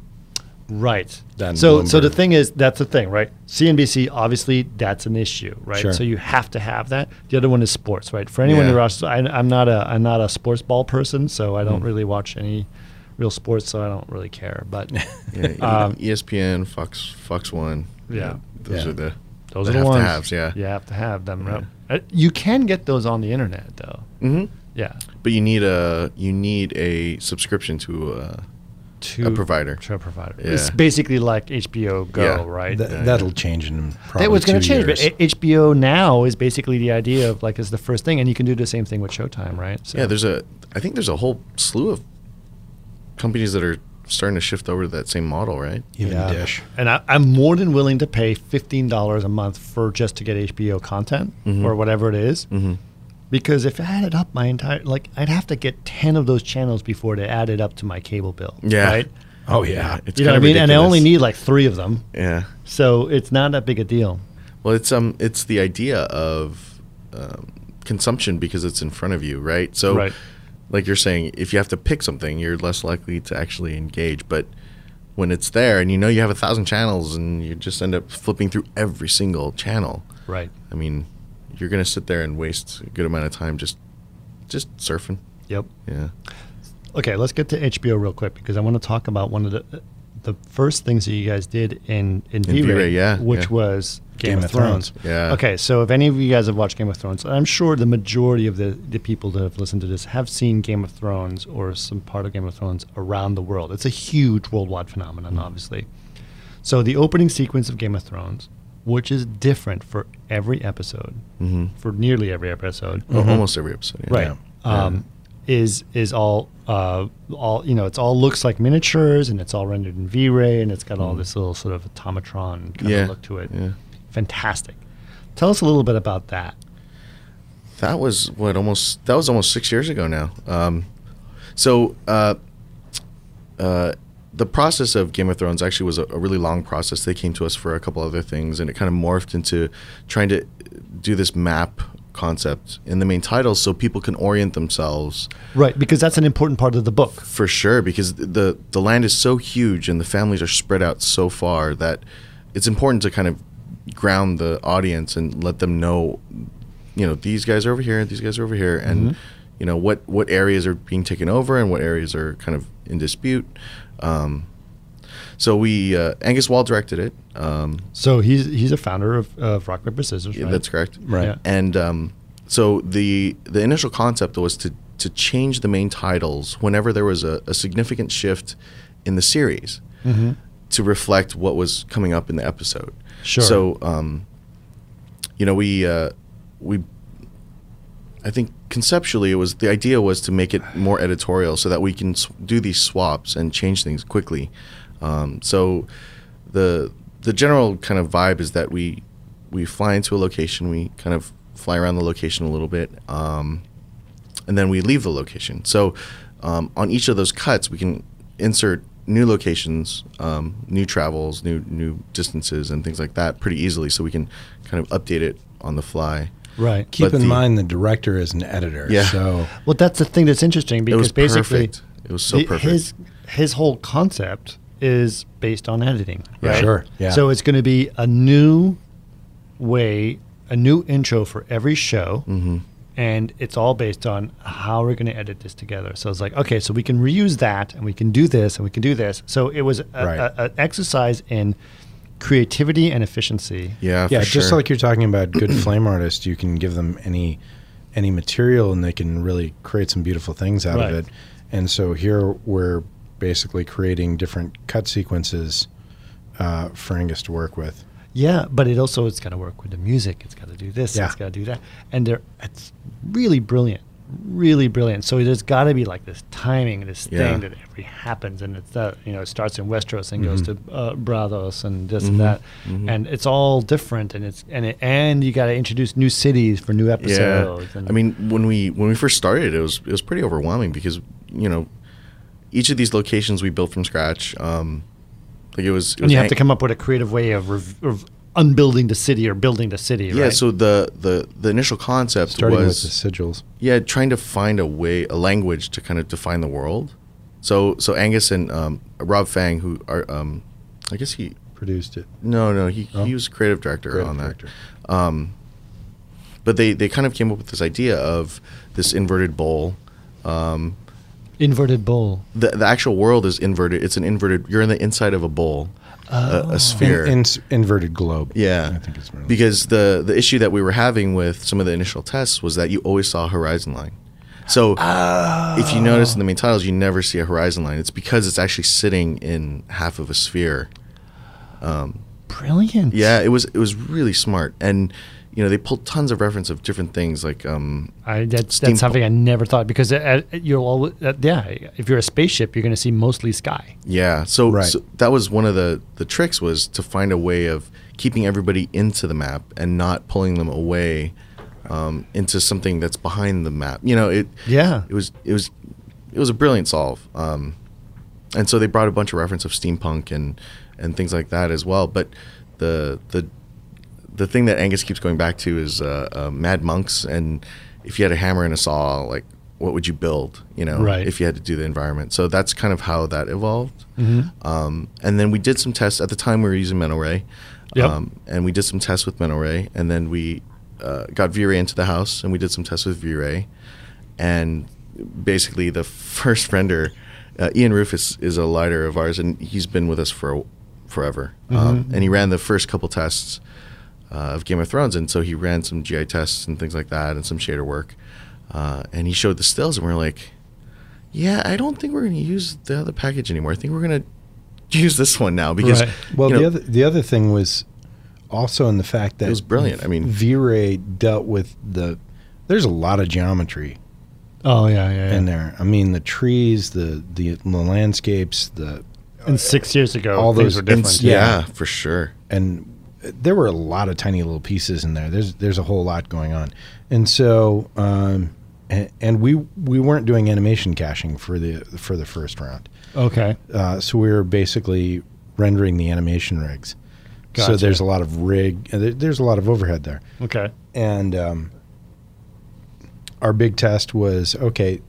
right. Then So so the Bloomberg. thing is, that's the thing, right? C N B C, obviously, that's an issue, right? Sure. So you have to have that. The other one is sports, right? For anyone Yeah. who watches, I, I'm not a I'm not a sports ball person, so I don't Mm. really watch any real sports, so I don't really care. But Yeah, Um, E S P N, Fox, Fox One. Yeah. those Yeah. are the those the are the ones have-to-haves, yeah. you have to have them. Yeah. right? Uh, You can get those on the internet, though. hmm Yeah. But you need a you need a subscription to uh, To a provider. To a provider. Yeah. It's basically like H B O Go, Yeah. right? Th- yeah, that'll yeah. change in probably That was going two to change, years. but A- H B O Now is basically the idea of like is the first thing, and you can do the same thing with Showtime, right? So Yeah, there's a I think there's a whole slew of companies that are starting to shift over to that same model, right? Even yeah. Dish. And I, I'm more than willing to pay fifteen dollars a month for just to get H B O content Mhm. or whatever it is, Mm-hmm. because if I added up my entire like I'd have to get ten of those channels before they added up to my cable bill. Yeah. Right. Oh yeah. It's You know what I kinda mean? And I only ridiculous. need like three of them, Yeah. so it's not that big a deal. Well, it's um, it's the idea of um, consumption because it's in front of you, right? So, Right. like you're saying, if you have to pick something, you're less likely to actually engage. But when it's there and you know you have a thousand channels and you just end up flipping through every single channel, Right. I mean, you're gonna sit there and waste a good amount of time just just surfing. Yep. Yeah. Okay, let's get to H B O real quick because I want to talk about one of the the first things that you guys did in in, In V-Ray, V-Ray, yeah, which yeah. was Game, of, Thrones. Yeah. Okay, so if any of you guys have watched Game of Thrones, I'm sure the majority of the, the people that have listened to this have seen Game of Thrones or some part of Game of Thrones around the world. It's a huge worldwide phenomenon, Mm-hmm. obviously. So the opening sequence of Game of Thrones, which is different for every episode, Mm-hmm. for nearly every episode, Almost every episode. Yeah. right? Um, is is all uh, all you know? It's all looks like miniatures, and it's all rendered in V-Ray, and it's got all this little sort of automatron kind Mm. Yeah. of look to it. Yeah. Fantastic. Tell us a little bit about that. That was what almost that was almost six years ago now. Um, so uh, uh, the process of Game of Thrones actually was a, a really long process. They came to us for a couple other things, and it kind of morphed into trying to do this map concept in the main title so people can orient themselves. Right, because that's an important part of the book. For sure, because the the land is so huge and the families are spread out so far that it's important to kind of ground the audience and let them know, you know, these guys are over here, these guys are over here, and you know what what areas are being taken over and what areas are kind of in dispute. Um, so we uh, Angus Wall directed it. Um, So he's he's a founder of, of Rock Paper Scissors, yeah, right? That's correct. Right. Yeah. And um, so the the initial concept was to to change the main titles whenever there was a, a significant shift in the series Mhm. to reflect what was coming up in the episode. Sure. So, um, you know, we uh, we I think conceptually it was the idea was to make it more editorial so that we can s- do these swaps and change things quickly. Um, so the the general kind of vibe is that we we fly into a location, we kind of fly around the location a little bit, um, and then we leave the location. So um, on each of those cuts, we can insert new locations, um, new travels, new new distances, and things like that pretty easily. So we can kind of update it on the fly. Right. Keep But in the- mind the director is an editor. Yeah. So Well, that's the thing that's interesting It because was basically perfect. It was so the- perfect. his his whole concept is based on editing. Yeah. Right? Sure, yeah. So it's going to be a new way, a new intro for every show, hmm and it's all based on how we're going to edit this together. So it's like, okay, so we can reuse that, and we can do this, and we can do this. So it was Right. an exercise in creativity and efficiency. Yeah, Yeah, for just sure. like you're talking about good flame artists, you can give them any any material and they can really create some beautiful things out Right. of it. And so here we're basically creating different cut sequences uh, for Angus to work with. Yeah, but it also it's got to work with the music. It's got to do this. Yeah. It's got to do that, and they're it's really brilliant, really brilliant. So there's got to be like this timing, this Yeah. thing that every happens, and it's that you know it starts in Westeros and goes to Mm-hmm. uh, Brathos and this Mhm. and that, Mhm. and it's all different, and it's and it, and you got to introduce new cities for new episodes. Yeah, And I mean, when we when we first started, it was it was pretty overwhelming because you know, each of these locations we built from scratch. Um, like it was, it and was you have ang- to come up with a creative way of, rev- of unbuilding the city or building the city. Yeah, right? so the, the the initial concept Starting was with the sigils. yeah, trying to find a way, a language to kind of define the world. So so Angus and um, Rob Fang, who are um, I guess he Produced it. no no he Oh. he was creative director Creative on that. director. Um, but they they kind of came up with this idea of this inverted bowl. Um, Inverted bowl. the the actual world is inverted. It's an inverted. You're in the inside of a bowl, a, a sphere. In, in, inverted globe. Yeah, I think it's really because the the issue that we were having with some of the initial tests was that you always saw a horizon line. So if you notice in the main titles, you never see a horizon line. It's because it's actually sitting in half of a sphere. Brilliant. Yeah, it was it was really smart, and you know they pulled tons of reference of different things like um, I, that's, Steam- that's something I never thought because uh, uh, you'll always uh, yeah if you're a spaceship you're going to see mostly sky. yeah. So, Right. so that was one of the the tricks was to find a way of keeping everybody into the map and not pulling them away um, into something that's behind the map. You know, it Yeah. it was it was it was a brilliant solve. Um, and so they brought a bunch of reference of steampunk and and things like that as well. But the the the thing that Angus keeps going back to is uh, uh, Mad Monks, and if you had a hammer and a saw, like what would you build? You know, Right. if you had to do the environment. So that's kind of how that evolved. Mm-hmm. Um, and then we did some tests. At the time, we were using Mental Ray, Yep. um, and we did some tests with Mental Ray, and then we uh, got V-Ray into the house, and we did some tests with V-Ray, and basically the first render, uh, Ian Rufus is a lighter of ours, and he's been with us for forever. Um, and he ran the first couple tests uh, of Game of Thrones, and so he ran some G I tests and things like that, and some shader work. Uh, and he showed the stills, and we are like, "Yeah, I don't think we're going to use the other package anymore. I think we're going to use this one now because." Right. Well, you the know, other the other thing was also in the fact that It was brilliant. I mean- V-Ray dealt with the. There's a lot of geometry Oh yeah, yeah. in there. I mean, the trees, the the, the landscapes, the And six years ago, all things those were different. and- Yeah. yeah, for sure. and there were a lot of tiny little pieces in there. There's there's a whole lot going on, and so um, and, and we we weren't doing animation caching for the for the first round. Okay. Uh, so we were basically rendering the animation rigs. So Gotcha. there's a lot of rig. uh, there- There's a lot of overhead there. Okay. And um, our big test was okay.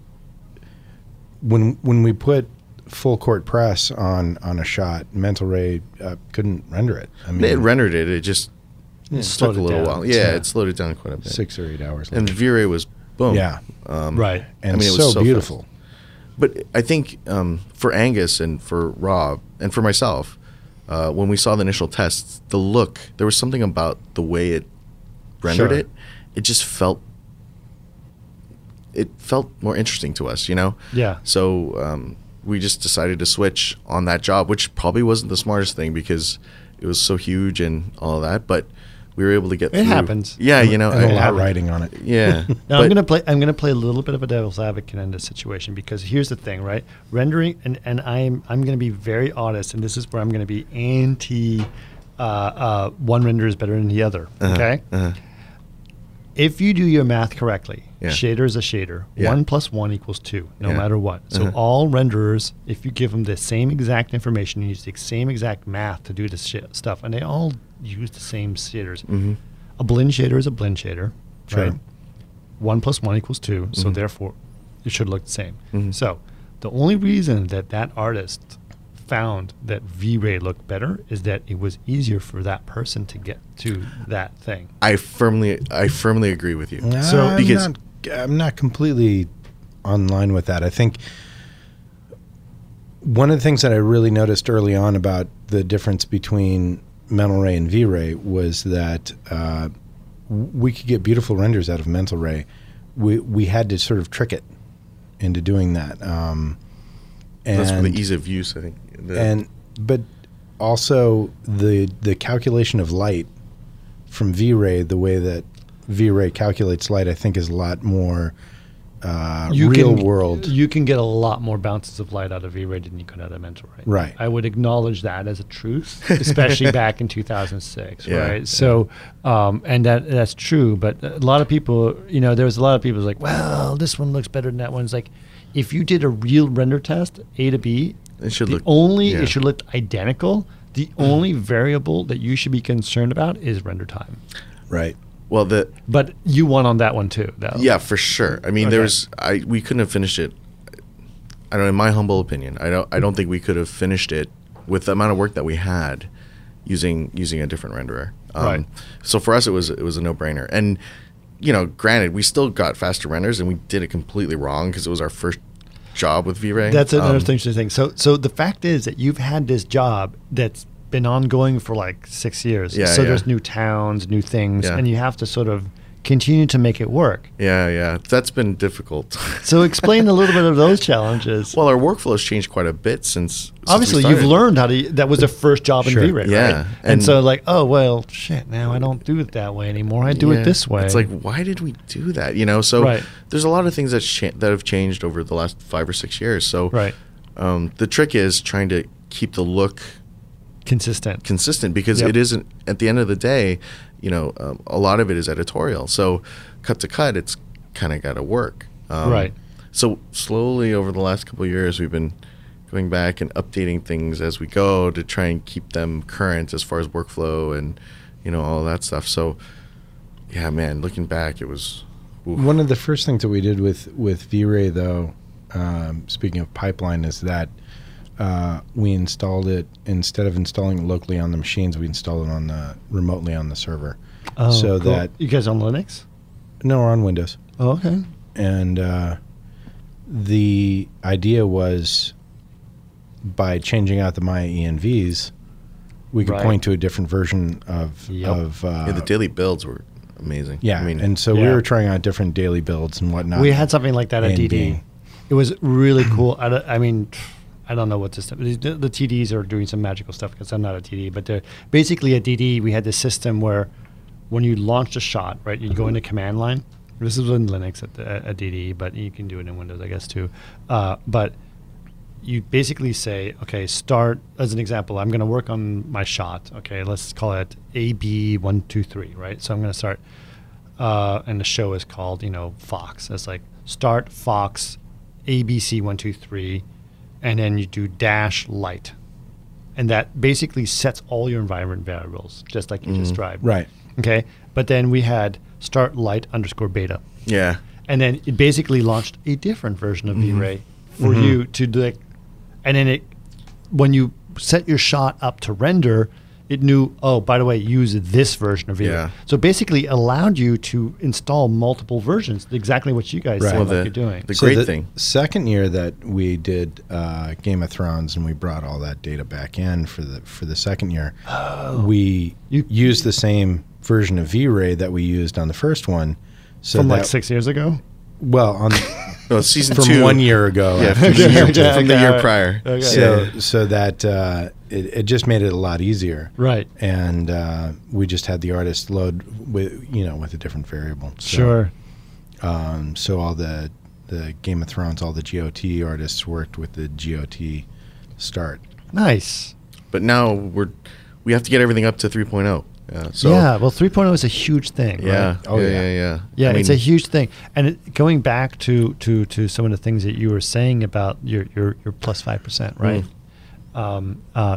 When when we put full court press on on a shot, Mental Ray uh, couldn't render it. I mean, It rendered it. It just Yeah. took Slowed a it little down. while. Yeah, Yeah. it slowed it down quite a bit. six or eight hours. And the later. V-Ray was boom. Yeah, Um, Right. and I mean, it so, was so beautiful. fast. But I think um, for Angus and for Rob and for myself, uh, when we saw the initial tests, the look, there was something about the way it rendered Sure. it. It just felt, it felt more interesting to us, you know? Yeah. So um, we just decided to switch on that job, which probably wasn't the smartest thing because it was so huge and all of that. But we were able to get It through. happens. Yeah, you know. And a I- lot riding on it. Yeah. Now But- I'm gonna play. I'm gonna play a little bit of a devil's advocate in this situation because here's the thing, right? Rendering, and, and I'm I'm gonna be very honest, and this is where I'm gonna be anti. Uh, uh, one render is better than the other. Uh-huh, Okay. uh-huh. If you do your math correctly, Yeah. shader is a shader. Yeah. One plus one equals two, no Yeah. matter what. So Uh-huh. all renderers, if you give them the same exact information, you use the same exact math to do this shit stuff, and they all use the same shaders. Mhm. A blend shader is a blend shader, Sure. right? One plus one equals two, so Mhm. therefore it should look the same. Mhm. So the only reason that that artist found that V-Ray looked better is that it was easier for that person to get to that thing. I firmly, I firmly agree with you. So- I'm because- not I'm not completely online with that. I think one of the things that I really noticed early on about the difference between Mental Ray and V-Ray was that uh, we could get beautiful renders out of Mental Ray. We we had to sort of trick it into doing that. Um, and, That's for the ease of use, I think. The, and but also the the calculation of light from V-Ray, the way that V-Ray calculates light, I think is a lot more uh, You real can, world. You can get a lot more bounces of light out of V-Ray than you could out of Mental Ray. Right. I would acknowledge that as a truth, especially back in two thousand six, Yeah, right? So, um, and that that's true. But a lot of people, you know, there was a lot of people like, well, this one looks better than that one. It's like, if you did a real render test, A to B, It should the look- only yeah. it should look identical. The only variable that you should be concerned about is render time. Right. well, the But you won on that one too, though. yeah, for sure. I mean, Okay. there's I we couldn't have finished it. I don't. In my humble opinion, I don't. I don't think we could have finished it with the amount of work that we had using using a different renderer. Um, Right. So for us, it was it was a no brainer. And you know, granted, we still got faster renders, and we did it completely wrong because it was our first job with V-Ray. That's another Um, interesting thing. So, so the fact is that you've had this job that's been ongoing for like six years. Yeah, so yeah. there's new towns, new things, Yeah. and you have to sort of continue to make it work. Yeah, yeah, that's been difficult. So, explain a little bit of those challenges. Well, our workflow has changed quite a bit since. since we Obviously, you've started. learned how to. That was the first job Sure. in V-Ray, Yeah, right? And, and- so, like, oh well, shit. Now I don't do it that way anymore. I do Yeah. it this way. It's like, why did we do that? You know, so Right. there's a lot of things that cha- that have changed over the last five or six years. So right, um, the trick is trying to keep the look consistent. consistent because Yep. it isn't. At the end of the day, you know, um, a lot of it is editorial. So cut to cut, it's kind of got to work. Um, Right. So slowly over the last couple of years, we've been going back and updating things as we go to try and keep them current as far as workflow and you know all that stuff. So yeah, man, looking back, it was. oof. One of the first things that we did with, with V-Ray, though, um, speaking of pipeline, is that uh, we installed it, instead of installing it locally on the machines, we installed it on the remotely on the server. Oh, so cool. that, you guys on Linux? no, we're on Windows. Oh, okay. And uh, the idea was by changing out the Maya E N Vs, we could Right. point to a different version of, Yep. of uh, Yeah, the daily builds were amazing. yeah, I mean, and so we Yeah. were trying out different daily builds and whatnot. We had something like that at A D and D. B. It was really cool. I, don't- I mean, I don't know what system. The, the T Ds are doing some magical stuff because I'm not a T D. But they're- basically at D D, we had this system where when you launched a shot, right, you go into command line. This is in Linux at, the, at D D, but you can do it in Windows, I guess, too. Uh, but you basically say, okay, start, as an example, I'm going to work on my shot. Okay, let's call it A B one two three, right? So I'm going to start, uh, and the show is called, you know, Fox. It's like start Fox A B C one two three, and then you do dash light. And that basically sets all your environment variables, just like you described. Right. Okay, but then we had start light underscore beta. yeah, And then it basically launched a different version of Mm-hmm. V-Ray for you to do like, and then it, when you set your shot up to render, it knew, oh, by the way, use this version of V-Ray. Yeah. So basically allowed you to install multiple versions, exactly what you guys Right. sound Well, like the- you're doing. the- So great the thing. Second year that we did uh, Game of Thrones and we brought all that data back in for the for the second year, we You- used the same version of V-Ray that we used on the first one. So From that, like six years ago? well, on no, season from two one year ago. Yeah, after from the Okay, year, okay, from the okay, year all right. prior. Okay. So Yeah. so that uh, it, it just made it a lot easier. Right. And uh, we just had the artist load with you know with a different variable. So, Sure. Um, so all the the Game of Thrones, all the G O T artists worked with the G O T start. Nice. But now we're we have to get everything up to three point oh. Yeah. So yeah, well, three point oh is a huge thing. yeah. Right? Oh, yeah, yeah. yeah, yeah. Yeah, I it's a mean, huge thing. And it, going back to, to, to some of the things that you were saying about your your, your plus five percent, right? Um, uh,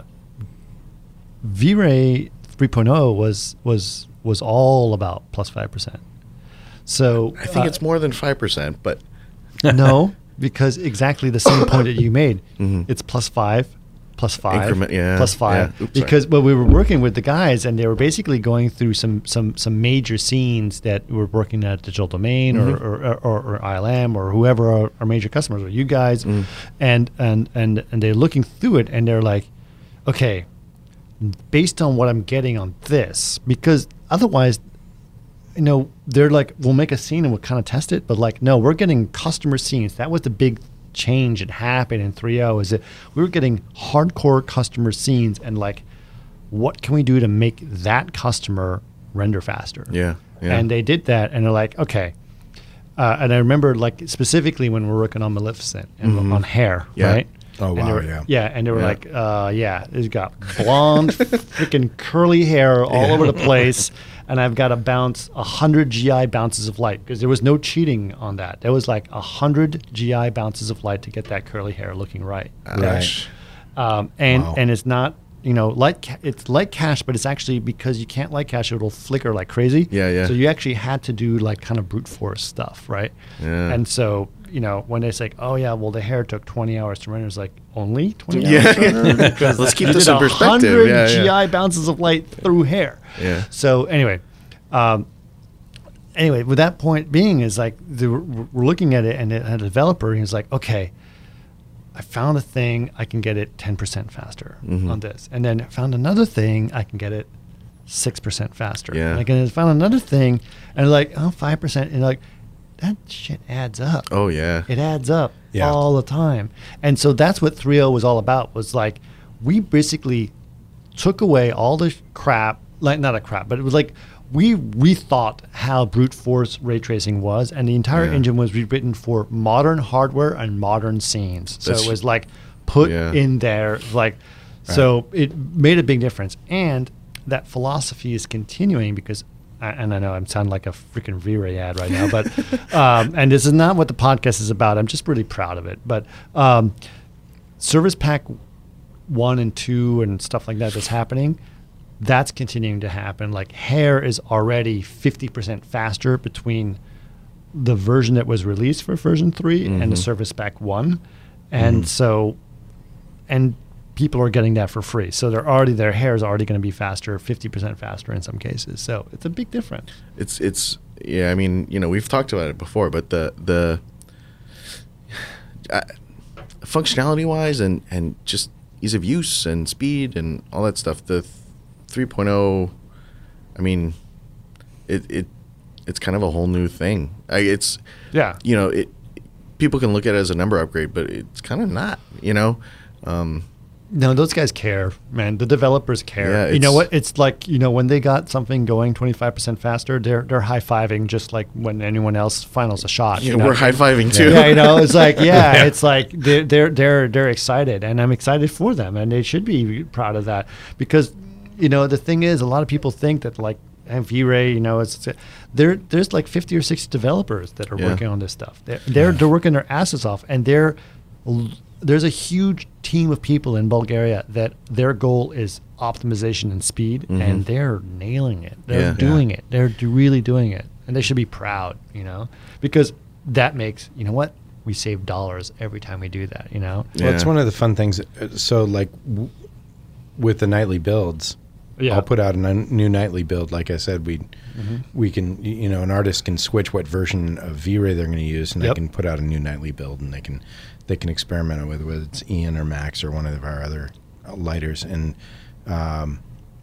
V-Ray three point oh was was was all about plus five percent. So I think uh, it's more than five percent, but no, because exactly the same point that you made. Mhm. It's plus five, plus five, Increment, yeah, plus five, yeah. Oops, sorry. because well, we were working with the guys, and they were basically going through some some some major scenes that were working at Digital Domain Mm-hmm. or, or, or or I L M or whoever our, our major customers are, you guys, Mm. and and and and they're looking through it, and they're like, okay, based on what I'm getting on this, because otherwise, you know, they're like, we'll make a scene and we'll kind of test it, but like, no, we're getting customer scenes. That was the big change that happened in three point oh, is that we were getting hardcore customer scenes, and like, what can we do to make that customer render faster? Yeah, yeah. And they did that, and they're like, okay. Uh, and I remember, like, specifically when we were working on Maleficent and on hair, Yeah. right? Oh, And wow, they were- yeah. Yeah, and they were Yeah. like, uh, yeah, it's got blonde, freaking curly hair all over the place, and I've got to bounce one hundred G I bounces of light, because there was no cheating on that. There was like one hundred G I bounces of light to get that curly hair looking right. Ouch. Um, and Wow. and it's not, you know, light ca- it's light cache, but it's actually, because you can't light cache, it'll flicker like crazy. Yeah, yeah. So you actually had to do like kind of brute force stuff, right? Yeah. And so, you know, when they say, oh yeah, well the hair took twenty hours to render, it's like, only twenty Yeah. hours to render? Because Let's keep you this did in perspective. one hundred Yeah, yeah. G I bounces of light through hair. Yeah. So anyway, um, anyway, with that point being is like, the, we're looking at it, and it had a developer, and he's like, okay, I found a thing, I can get it ten percent faster Mhm. on this. And then found another thing, I can get it six percent faster. Yeah. And I can found another thing, and like, oh, five percent. And like, that shit adds up. Oh yeah. It adds up Yeah. all the time. And so that's what three point oh was all about, was like, we basically took away all the crap, like not a crap, but it was like, we rethought how brute force ray tracing was, and the entire Yeah. engine was rewritten for modern hardware and modern scenes. So That's- it was like put Yeah. in there, like, so it made a big difference. And that philosophy is continuing, because, I- and I know I'm sounding like a freaking V-Ray ad right now, but, um, and this is not what the podcast is about. I'm just really proud of it. But um, Service Pack one and two and stuff like that that's happening, that's continuing to happen. Like, hair is already fifty percent faster between the version that was released for version three and the Mhm. Service Pack one. And Mhm. so, and people are getting that for free. So they're already, their hair is already going to be faster, fifty percent faster in some cases. So it's a big difference. It's it's yeah. I mean, you know, we've talked about it before, but the the uh, functionality wise and and just ease of use and speed and all that stuff, the three point oh, I mean, it it it's kind of a whole new thing. I, it's Yeah. you know, it people can look at it as a number upgrade, but it's kind of not. You know. Um, No, those guys care, man. The developers care. Yeah, you know it's- what? It's like, you know, when they got something going twenty-five percent faster, they're they're high fiving just like when anyone else finals a shot. yeah, you know? we're high fiving too. Yeah, you know, it's like, yeah, it's like they're they're they're they're excited, and I'm excited for them, and they should be proud of that, because, you know, the thing is, a lot of people think that like V-Ray, you know, it's there. There's like fifty or sixty developers that are Yeah. working on this stuff. They're they're, they're working their asses off, and they're there's a huge team of people in Bulgaria that their goal is optimization and speed, Mhm. and they're nailing it. They're Yeah. doing it. They're do- really doing it, and they should be proud, you know, because that makes, you know what, we save dollars every time we do that, you know. Well, it's Yeah. one of the fun things. uh, So, like w- with the nightly builds, Yeah. I'll put out a n- new nightly build. Like I said, we we can, y- you know, an artist can switch what version of V-Ray they're going to use, and Yep. they can put out a new nightly build, and they can they can experiment with whether it's Ian or Max or one of our other uh, lighters. And um,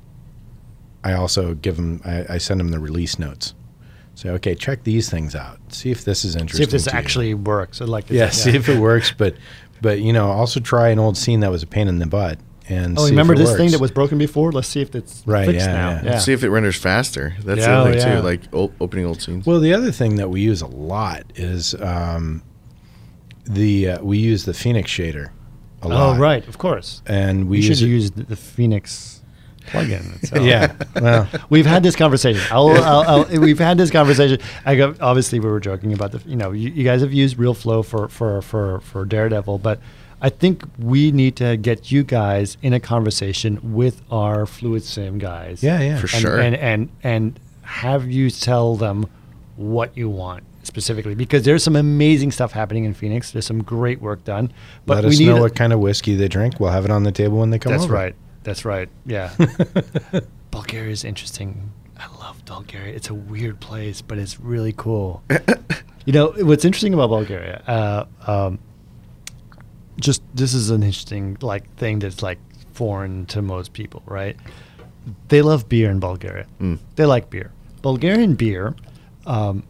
I also give them, I, I send them the release notes. Say, okay, check these things out. See if this is interesting. See if this to you. actually works. So like, Yeah, see if it works, but but you know, also try an old scene that was a pain in the butt and Oh, see remember if it this thing works. that was broken before? Let's see if it's Right, fixed yeah, now. yeah. Yeah. See if it renders faster. That's Yeah, the other oh, thing yeah. too. Like o- opening old scenes. Well, the other thing that we use a lot is um, the uh, we use the Phoenix shader a Oh, lot. right, of course. and we We should use it- use the, the Phoenix plugin. So. yeah. Well, We've had this conversation. I'll, I'll, I'll, we've had this conversation. I go, obviously, we were joking about the. You know, you, you guys have used RealFlow for for for for Daredevil, but I think we need to get you guys in a conversation with our Fluid Sim guys. yeah, yeah. For and, sure. And and and have you tell them what you want. specifically because there's some amazing stuff happening in Phoenix. There's some great work done. But Let we us need know a- what kind of whiskey they drink. We'll have it on the table when they come That's over. right. That's right. Yeah. Bulgaria is interesting. I love Bulgaria. It's a weird place, but it's really cool. You know, what's interesting about Bulgaria, uh, um, just this is an interesting like thing that's like foreign to most people, right? They love beer in Bulgaria. Mm. They like beer. Bulgarian beer um,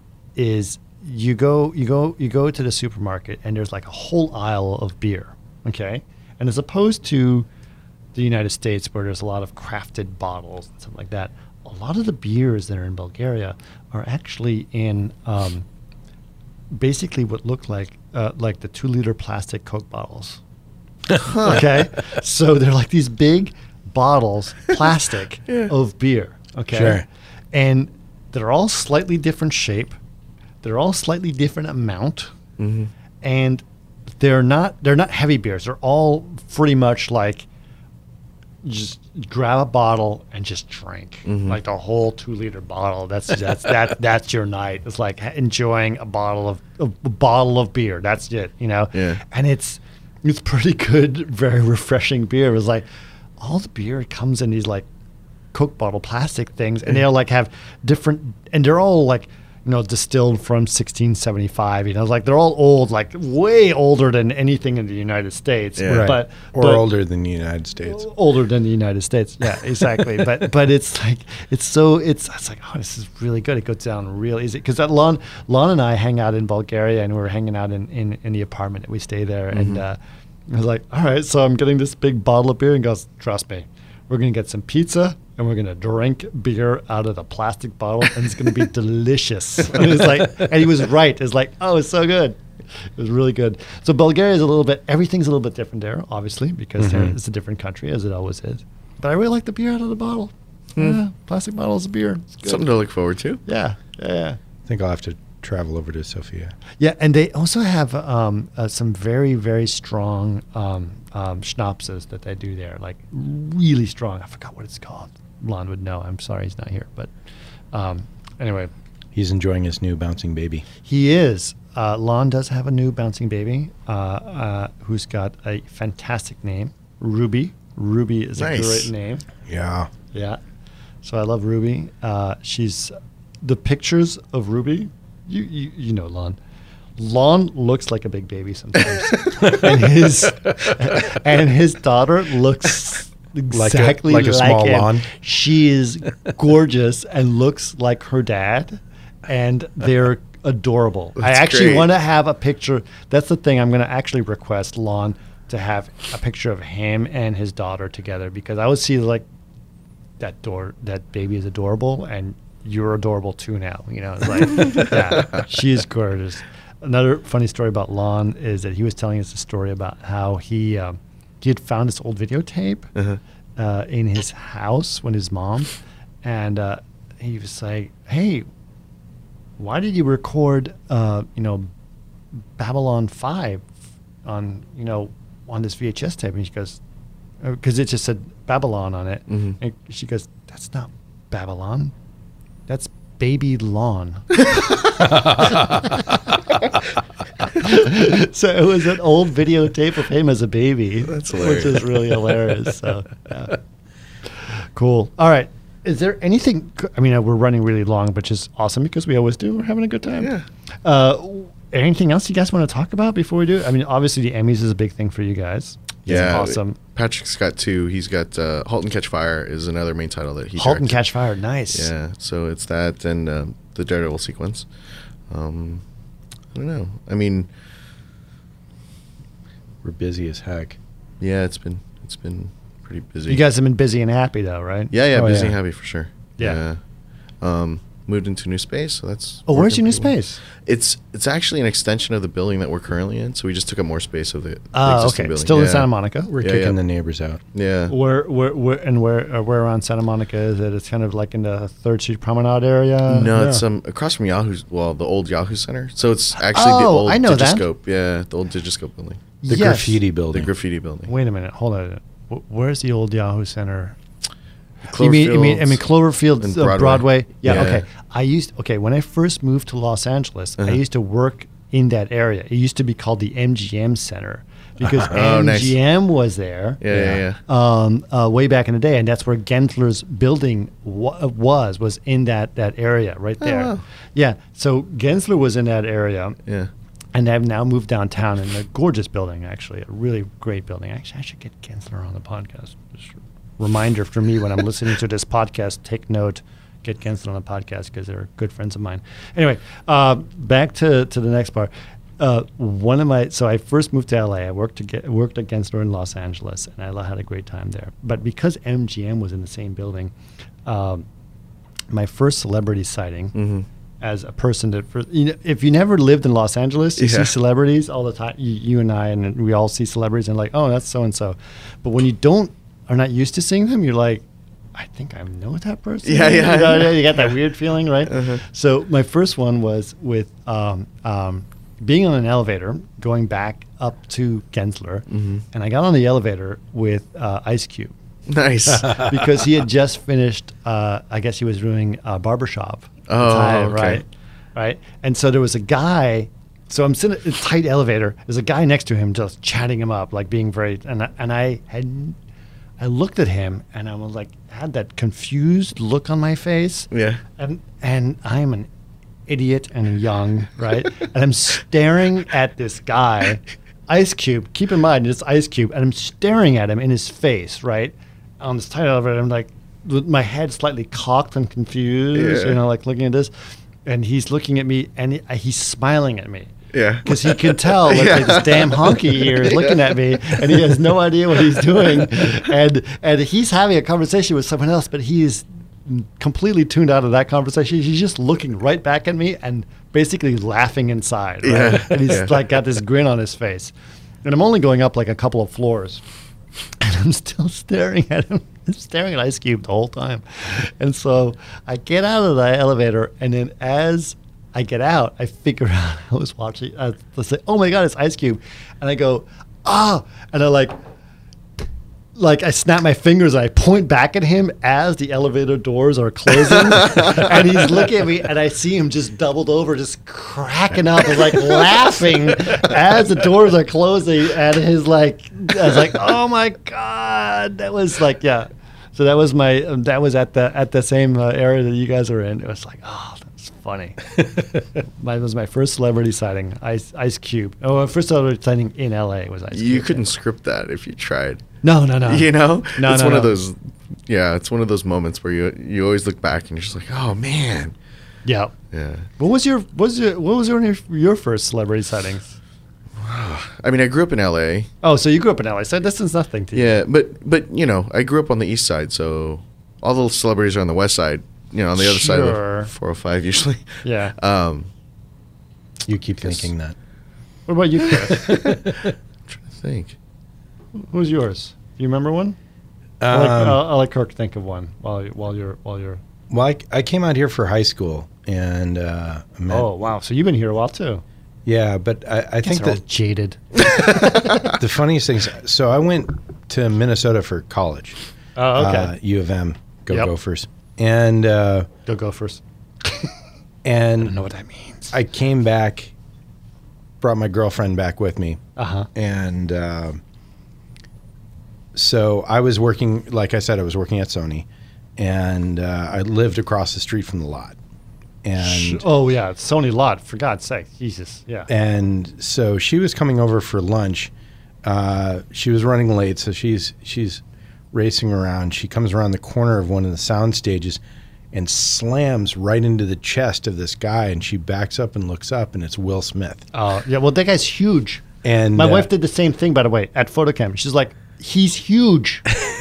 is you go you go you go to the supermarket and there's like a whole aisle of beer, okay? And as opposed to the United States where there's a lot of crafted bottles and stuff like that, a lot of the beers that are in Bulgaria are actually in um, basically what look like uh, like the two liter plastic Coke bottles. Okay, so they're like these big bottles, plastic of beer. Okay, Sure. and they're all slightly different shape. They're all slightly different amount, Mm-hmm. and they're not they're not heavy beers. They're all pretty much like just grab a bottle and just drink Mm-hmm. like the whole two liter bottle. That's that's that that's your night. It's like enjoying a bottle of a, a bottle of beer. That's it, you know. Yeah. And it's it's pretty good, very refreshing beer. It was like all the beer comes in these like Coke bottle plastic things, and they'll like have different, and they're all like, you know, distilled from sixteen seventy-five. You know, like they're all old, like way older than anything in the United States. Yeah. Right. But or but older than the United States. older than the United States. Yeah, exactly. but but it's like it's so it's it's like, oh, this is really good. It goes down real easy because that Lon Lon and I hang out in Bulgaria, and we were hanging out in in, in the apartment that we stay there, and uh, I was like, all right, so I'm getting this big bottle of beer, and goes, trust me, we're gonna get some pizza. And we're gonna drink beer out of the plastic bottle, and it's gonna be delicious. And it's like, and he was right. It's like, oh, it's so good. It was really good. So Bulgaria is a little bit, everything's a little bit different there, obviously, because there- it's a different country, as it always is. But I really like the beer out of the bottle. Yeah, plastic bottles of beer. It's good. Something to look forward to. Yeah, yeah, yeah. I think I'll have to travel over to Sofia. Yeah, and they also have um, uh, some very, very strong um, um, schnapses that they do there, like really strong. I forgot what it's called. Lon would know. I'm sorry he's not here, but um, anyway, He's enjoying his new bouncing baby. he is. Uh, Lon does have a new bouncing baby uh, uh, who's got a fantastic name, Ruby. Ruby is Nice. a great name. Yeah. Yeah. So I love Ruby. Uh, she's the pictures of Ruby. You you, you know Lon. Lon looks like a big baby sometimes, and his and his daughter looks Like a- exactly like a small him. Lon? She is gorgeous and looks like her dad, and they're adorable. I That's actually great. want to have a picture. That's the thing. I'm going to actually request Lon to have a picture of him and his daughter together because I would see like that door that baby is adorable and you're adorable too now. You know, it's like yeah, she is gorgeous. Another funny story about Lon is that he was telling us a story about how he um, he had found this old videotape Uh-huh. uh, in his house when his mom, and uh, he was like, "Hey, why did you record, uh, you know, Babylon five on, you know, on this V H S tape?" And she goes, because it just said Babylon on it. Mhm. And she goes, "That's not Babylon. That's Baby Lawn." So it was an old videotape of him as a baby. That's Which hilarious. is really hilarious. So, yeah. Cool. All right. Is there anything? I mean, uh, we're running really long, which is awesome because we always do. We're having a good time. Yeah. Uh, anything else you guys want to talk about before we do it? I mean, obviously the Emmys is a big thing for you guys. It's Yeah. awesome. Patrick's got two. He's got uh, *Halt and Catch Fire* is another main title that he. *Halt and directed. Catch Fire*. Nice. Yeah, so it's that and um, the Daredevil sequence. Um, I don't know. I mean, We're busy as heck. yeah, it's been it's been pretty busy. You guys have been busy and happy though, right? yeah, yeah, Oh, busy yeah. and happy for sure. Yeah. Um, moved into new space, so that's. Oh, where's working your new pretty well. space? It's it's actually an extension of the building that we're currently in, so we just took up more space of the, the Oh, existing okay. building. Still in Yeah. Santa Monica. We're Yeah, kicking yeah. the neighbors out. Yeah. Where, where, where, and where, uh, where around Santa Monica is it? It's kind of like in the Third Street Promenade area. No, it's Yeah. um across from Yahoo's. Well, the old Yahoo Center. So it's actually the Oh, old I know that. Digiscope. Yeah, the old Digiscope building, The Yes. graffiti the building. graffiti building. Wait a minute. Hold on. Wh- Where's the old Yahoo Center? You mean, you mean, I Cloverfield mean Cloverfield, and uh, Broadway. Broadway. Yeah, Yeah. okay. I used okay when I first moved to Los Angeles. I Uh-huh. used to work in that area. It used to be called the M G M Center because Oh, nice. M G M was there. Yeah, yeah, yeah. Um, uh, way back in the day, and that's where Gensler's building wa- was was in that that area right there. wow. Yeah, so Gensler was in that area. Yeah. And I've now moved downtown in a gorgeous building, actually, a really great building. Actually, I should get Gensler on the podcast. Just a reminder for me when I'm listening to this podcast, take note, get Gensler on the podcast because they're good friends of mine. Anyway, uh, back to, to the next part. Uh, one of my so I first moved to L A. I worked to get, worked at Gensler in Los Angeles, and I had a great time there. But because M G M was in the same building, um, my first celebrity sighting. Mm-hmm. As a person that, for, you know, if you never lived in Los Angeles, you Yeah. see celebrities all the time. You, you and I, and we all see celebrities, and like, oh, that's so and so. But when you don't, are not used to seeing them, you're like, I think I know that person. Yeah, yeah, You, know, yeah. you got that weird feeling, right? Uh-huh. So my first one was with um, um, being on an elevator, going back up to Gensler, Mm-hmm. and I got on the elevator with uh, Ice Cube. Nice. Because he had just finished, uh, I guess he was doing uh, Barbershop. Oh, time, okay. right, right. And so there was a guy. So I'm sitting in a tight elevator. There's a guy next to him, just chatting him up, like being very. And I, and I had, I looked at him, and I was like, had that confused look on my face. Yeah. And and I'm an idiot and young, right? And I'm staring at this guy, Ice Cube. Keep in mind, it's Ice Cube, and I'm staring at him in his face, right? On this tight elevator, I'm like, with my head slightly cocked and confused, Yeah. you know, like looking at this, and he's looking at me, and he, uh, he's smiling at me. Yeah. Because he can tell that Yeah. like, this damn honky ear is looking at me, and he has no idea what he's doing, and and he's having a conversation with someone else, but he is completely tuned out of that conversation. He's just looking right back at me and basically laughing inside, right? Yeah. And he's Yeah. like got this grin on his face, and I'm only going up like a couple of floors, and I'm still staring at him. I'm staring at Ice Cube the whole time, and so I get out of the elevator, and then as I get out, I figure out I was watching. I was like, "Oh my God, it's Ice Cube," and I go, "Ah!" and I like, like I snap my fingers and I point back at him as the elevator doors are closing, and he's looking at me, and I see him just doubled over, just cracking up, and like laughing as the doors are closing, and his like, I was like, "Oh my God," that was like, yeah. So that was my, um, that was at the at the same uh, area that you guys were in. It was like, oh, that's funny. Mine was my first celebrity sighting, Ice Ice Cube. Oh, my first celebrity sighting in L A was Ice Cube. You couldn't script that if you tried. No, no, no. You know? No, it's no, one of no. those yeah, it's one of those moments where you you always look back and you're just like, "Oh man." Yeah. Yeah. What was your what was your what was your your first celebrity sighting? I mean, I grew up in L A. Oh, so you grew up in L A. So this is nothing to you. Yeah, but but you know, I grew up on the east side, so all the celebrities are on the west side. You know, on the other side Sure. of four oh five usually. Yeah. Um, You keep Guess- thinking that. What about you, Chris? I'm trying to think. Who's yours? Do you remember one? Um, I'll, let, I'll, I'll let Kirk think of one while while you're while you're. well, I, I came out here for high school, and uh, met, Oh wow! So you've been here a while too. yeah, but I, I think They're all that jaded. the funniest things. So I went to Minnesota for college. Oh, okay. Uh, U of M, go Yep. Gophers, and uh, Go go first. and I don't know what that means. I came back, brought my girlfriend back with me, Uh huh. and uh, so I was working. Like I said, I was working at Sony, and uh, I lived across the street from the lot, and Oh yeah, Sony lot. For God's sake, Jesus. Yeah. and so she was coming over for lunch. Uh, she was running late, so she's she's racing around. She comes around the corner of one of the sound stages and slams right into the chest of this guy, and she backs up and looks up, and it's Will Smith. Oh yeah. Well, that guy's huge. And My uh, wife did the same thing, by the way, at Photocam. She's like, he's huge.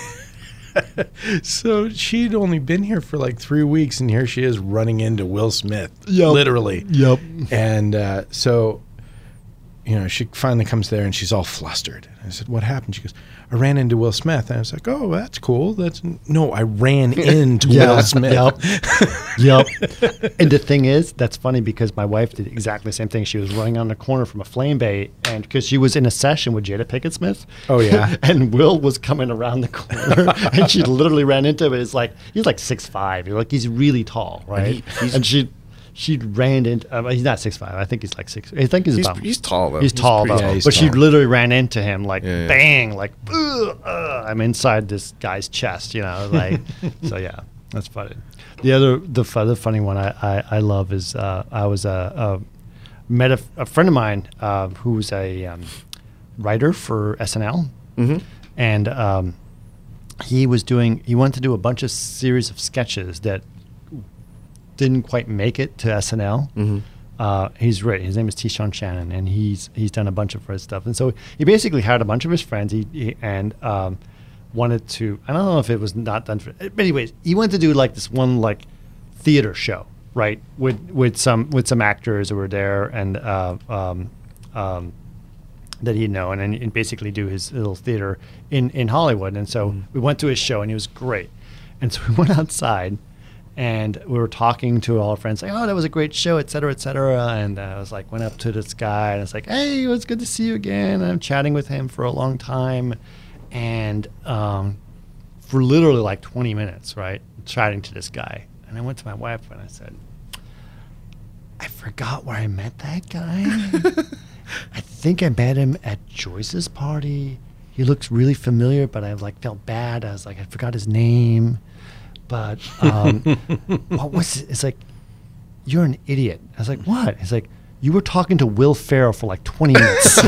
So she'd only been here for like three weeks, and here she is running into Will Smith, Yep. literally. Yep. And uh, so you know, she finally comes there and she's all flustered. And I said, what happened? She goes, I ran into Will Smith. And I was like, oh, that's cool. That's no, I ran into Yeah, Will Smith. Yep. Yep. And the thing is, that's funny because my wife did exactly the same thing. She was running on the corner from a flame bay, and because she was in a session with Jada Pinkett Smith. Oh, yeah. And Will was coming around the corner, and she literally ran into him. It's like he's like six five. Like he's really tall, right? he- he's- and she. She ran into. Uh, he's not six five. I think he's like six. I think he's, He's, about. he's tall though. He's tall pretty though. Yeah, he's but she tall. literally ran into him like Yeah, yeah. bang, like "Ugh, ugh," I'm inside this guy's chest, you know, like so. Yeah, that's funny. The other, the f- other funny one I, I, I love is uh, I was a, a met a, f- a friend of mine uh, who was a um, writer for S N L, Mm-hmm. and um, he was doing. He wanted to do a bunch of series of sketches that didn't quite make it to S N L. Mm-hmm. Uh, he's great. His name is Tishon Shannon, and he's he's done a bunch of his stuff. And so he basically hired a bunch of his friends. He, he and um, wanted to. I don't know if it was not done for. But anyways, he wanted to do like this one like theater show, right? With with some with some actors who were there and uh, um, um, that he'd know, and, and basically do his little theater in in Hollywood. And so we went to his show, and he was great. And so we went outside. And we were talking to all our friends, like, "Oh, that was a great show, et cetera, et cetera." And uh, I was like, went up to this guy, and I was like, "Hey, it was good to see you again." And I'm chatting with him for a long time, and um, for literally like twenty minutes, right, chatting to this guy. And I went to my wife and I said, "I forgot where I met that guy. I think I met him at Joyce's party. He looks really familiar, but I like felt bad. I was like, I forgot his name." But um, what was it? It's like, you're an idiot. I was like, what? He's like, you were talking to Will Ferrell for like twenty minutes.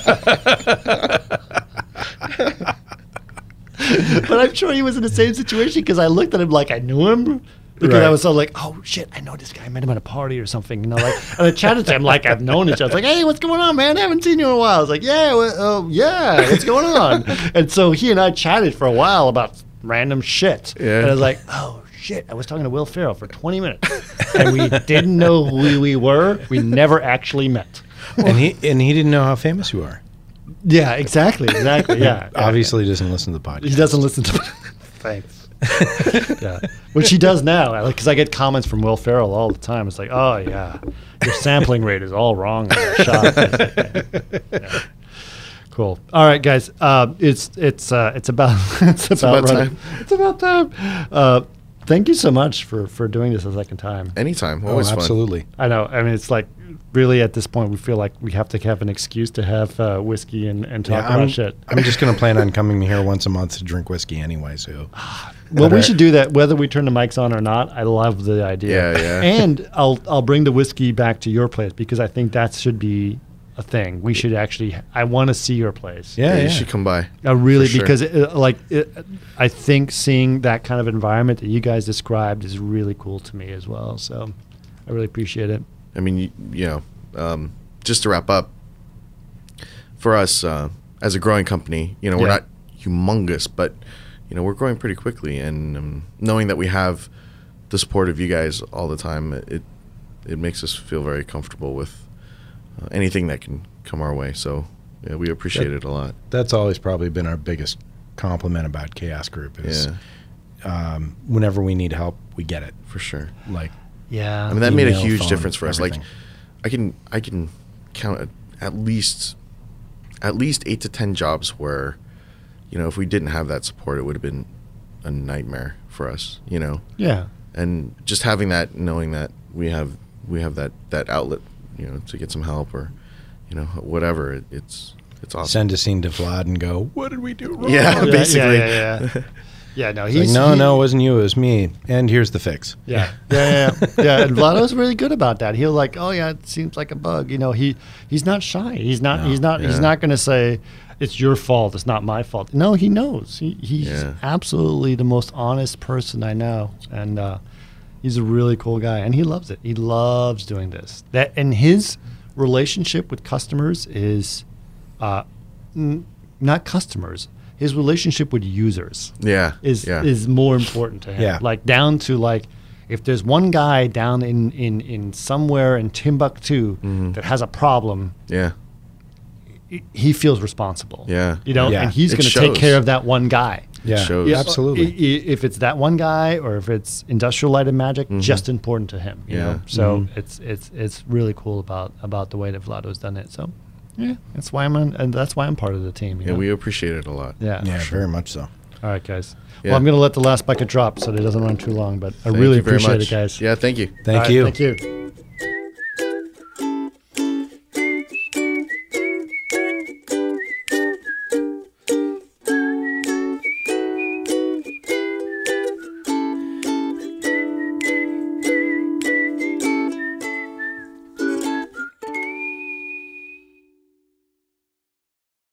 But I'm sure he was in the same situation because I looked at him like I knew him. Because Right. I was so like, oh shit, I know this guy. I met him at a party or something, you know. Like, and I chatted to him like I've known each other. I was like, hey, what's going on, man? I haven't seen you in a while. I was like, yeah, well, oh yeah, what's going on? And so he and I chatted for a while about random shit. Yeah. And I was like, oh shit, I was talking to Will Ferrell for twenty minutes, and we didn't know who we were. We never actually met. and he and he didn't know how famous you are. Yeah, exactly, exactly. Yeah, Obviously, he doesn't listen to the he podcast. doesn't listen to. Thanks. Yeah, which he does now, because I get comments from Will Ferrell all the time. It's like, oh yeah, your sampling rate is all wrong in your shot. It's like, yeah, yeah. Cool. All right, guys. Uh, it's it's uh, it's about it's about, about running- time. It's about time. Uh, thank you so much for for doing this a second time. Anytime, Oh, always fun. absolutely. I know. I mean, it's like really at this point we feel like we have to have an excuse to have uh, whiskey and, and talk Yeah, about I'm, shit. I'm just going to plan on coming here once a month to drink whiskey anyway. So Well, we Better- should do that whether we turn the mics on or not. I love the idea. Yeah, yeah. And I'll I'll bring the whiskey back to your place because I think that should be a thing. We should actually. I want to see your place. yeah, Yeah, yeah. you should come by. I really For sure. because it, like it, I think seeing that kind of environment that you guys described is really cool to me as well. So I really appreciate it. I mean, you, you know, um, just to wrap up, for us uh, as a growing company, you know, we're Yeah. not humongous, but you know, we're growing pretty quickly, and um, knowing that we have the support of you guys all the time, it it makes us feel very comfortable with uh, anything that can come our way. So yeah, we appreciate That- it a lot. That's always probably been our biggest compliment about Chaos Group is Yeah, um, whenever we need help, we get it. for sure. Like, Yeah. I mean, that made a Email, huge phone, difference for us. Like, everything. I can I can count at, at least at least eight to ten jobs where, you know, if we didn't have that support, it would have been a nightmare for us. You know, yeah. and just having that, knowing that we have we have that that outlet, you know, to get some help or, you know, whatever. It, it's it's awesome. send a scene to Vlad and go, what did we do wrong? Yeah, Yeah, basically. Yeah, yeah, yeah. Yeah, no, It's he's like, no, he- no, it wasn't you. It was me. And here's the fix. Yeah, yeah, yeah, yeah. yeah. And Vlado's really good about that. He'll like, oh yeah, it seems like a bug. You know, he he's not shy. He's not. No, he's not. He's yeah. not going to say it's your fault. It's not my fault. No, he knows. He he's Yeah. absolutely the most honest person I know, and uh, he's a really cool guy, and he loves it. He loves doing this. That and his relationship with customers is, uh, n- not customers. His relationship with users Yeah, is yeah. is more important to him. Yeah. Like down to like if there's one guy down in in, in somewhere in Timbuktu Mhm. that has a problem, yeah, he feels responsible. Yeah. You know, Yeah. and he's It going to take shows. care of that one guy. Yeah, shows. Yeah, absolutely. i- i- If it's that one guy, or if it's Industrial Light and Magic, just important to him. You Yeah. know, so it's it's it's really cool about about the way that Vlado's done it. So, yeah, that's why I'm on, and that's why I'm part of the team. You Yeah, know? we appreciate it a lot. yeah, Yeah, for sure. very much so. All right, guys. Yeah. Well, I'm going to let the last bucket drop so that it doesn't run too long. But I Thank really you very appreciate much. it, guys. Yeah, thank you. Thank All right, you. Thank you.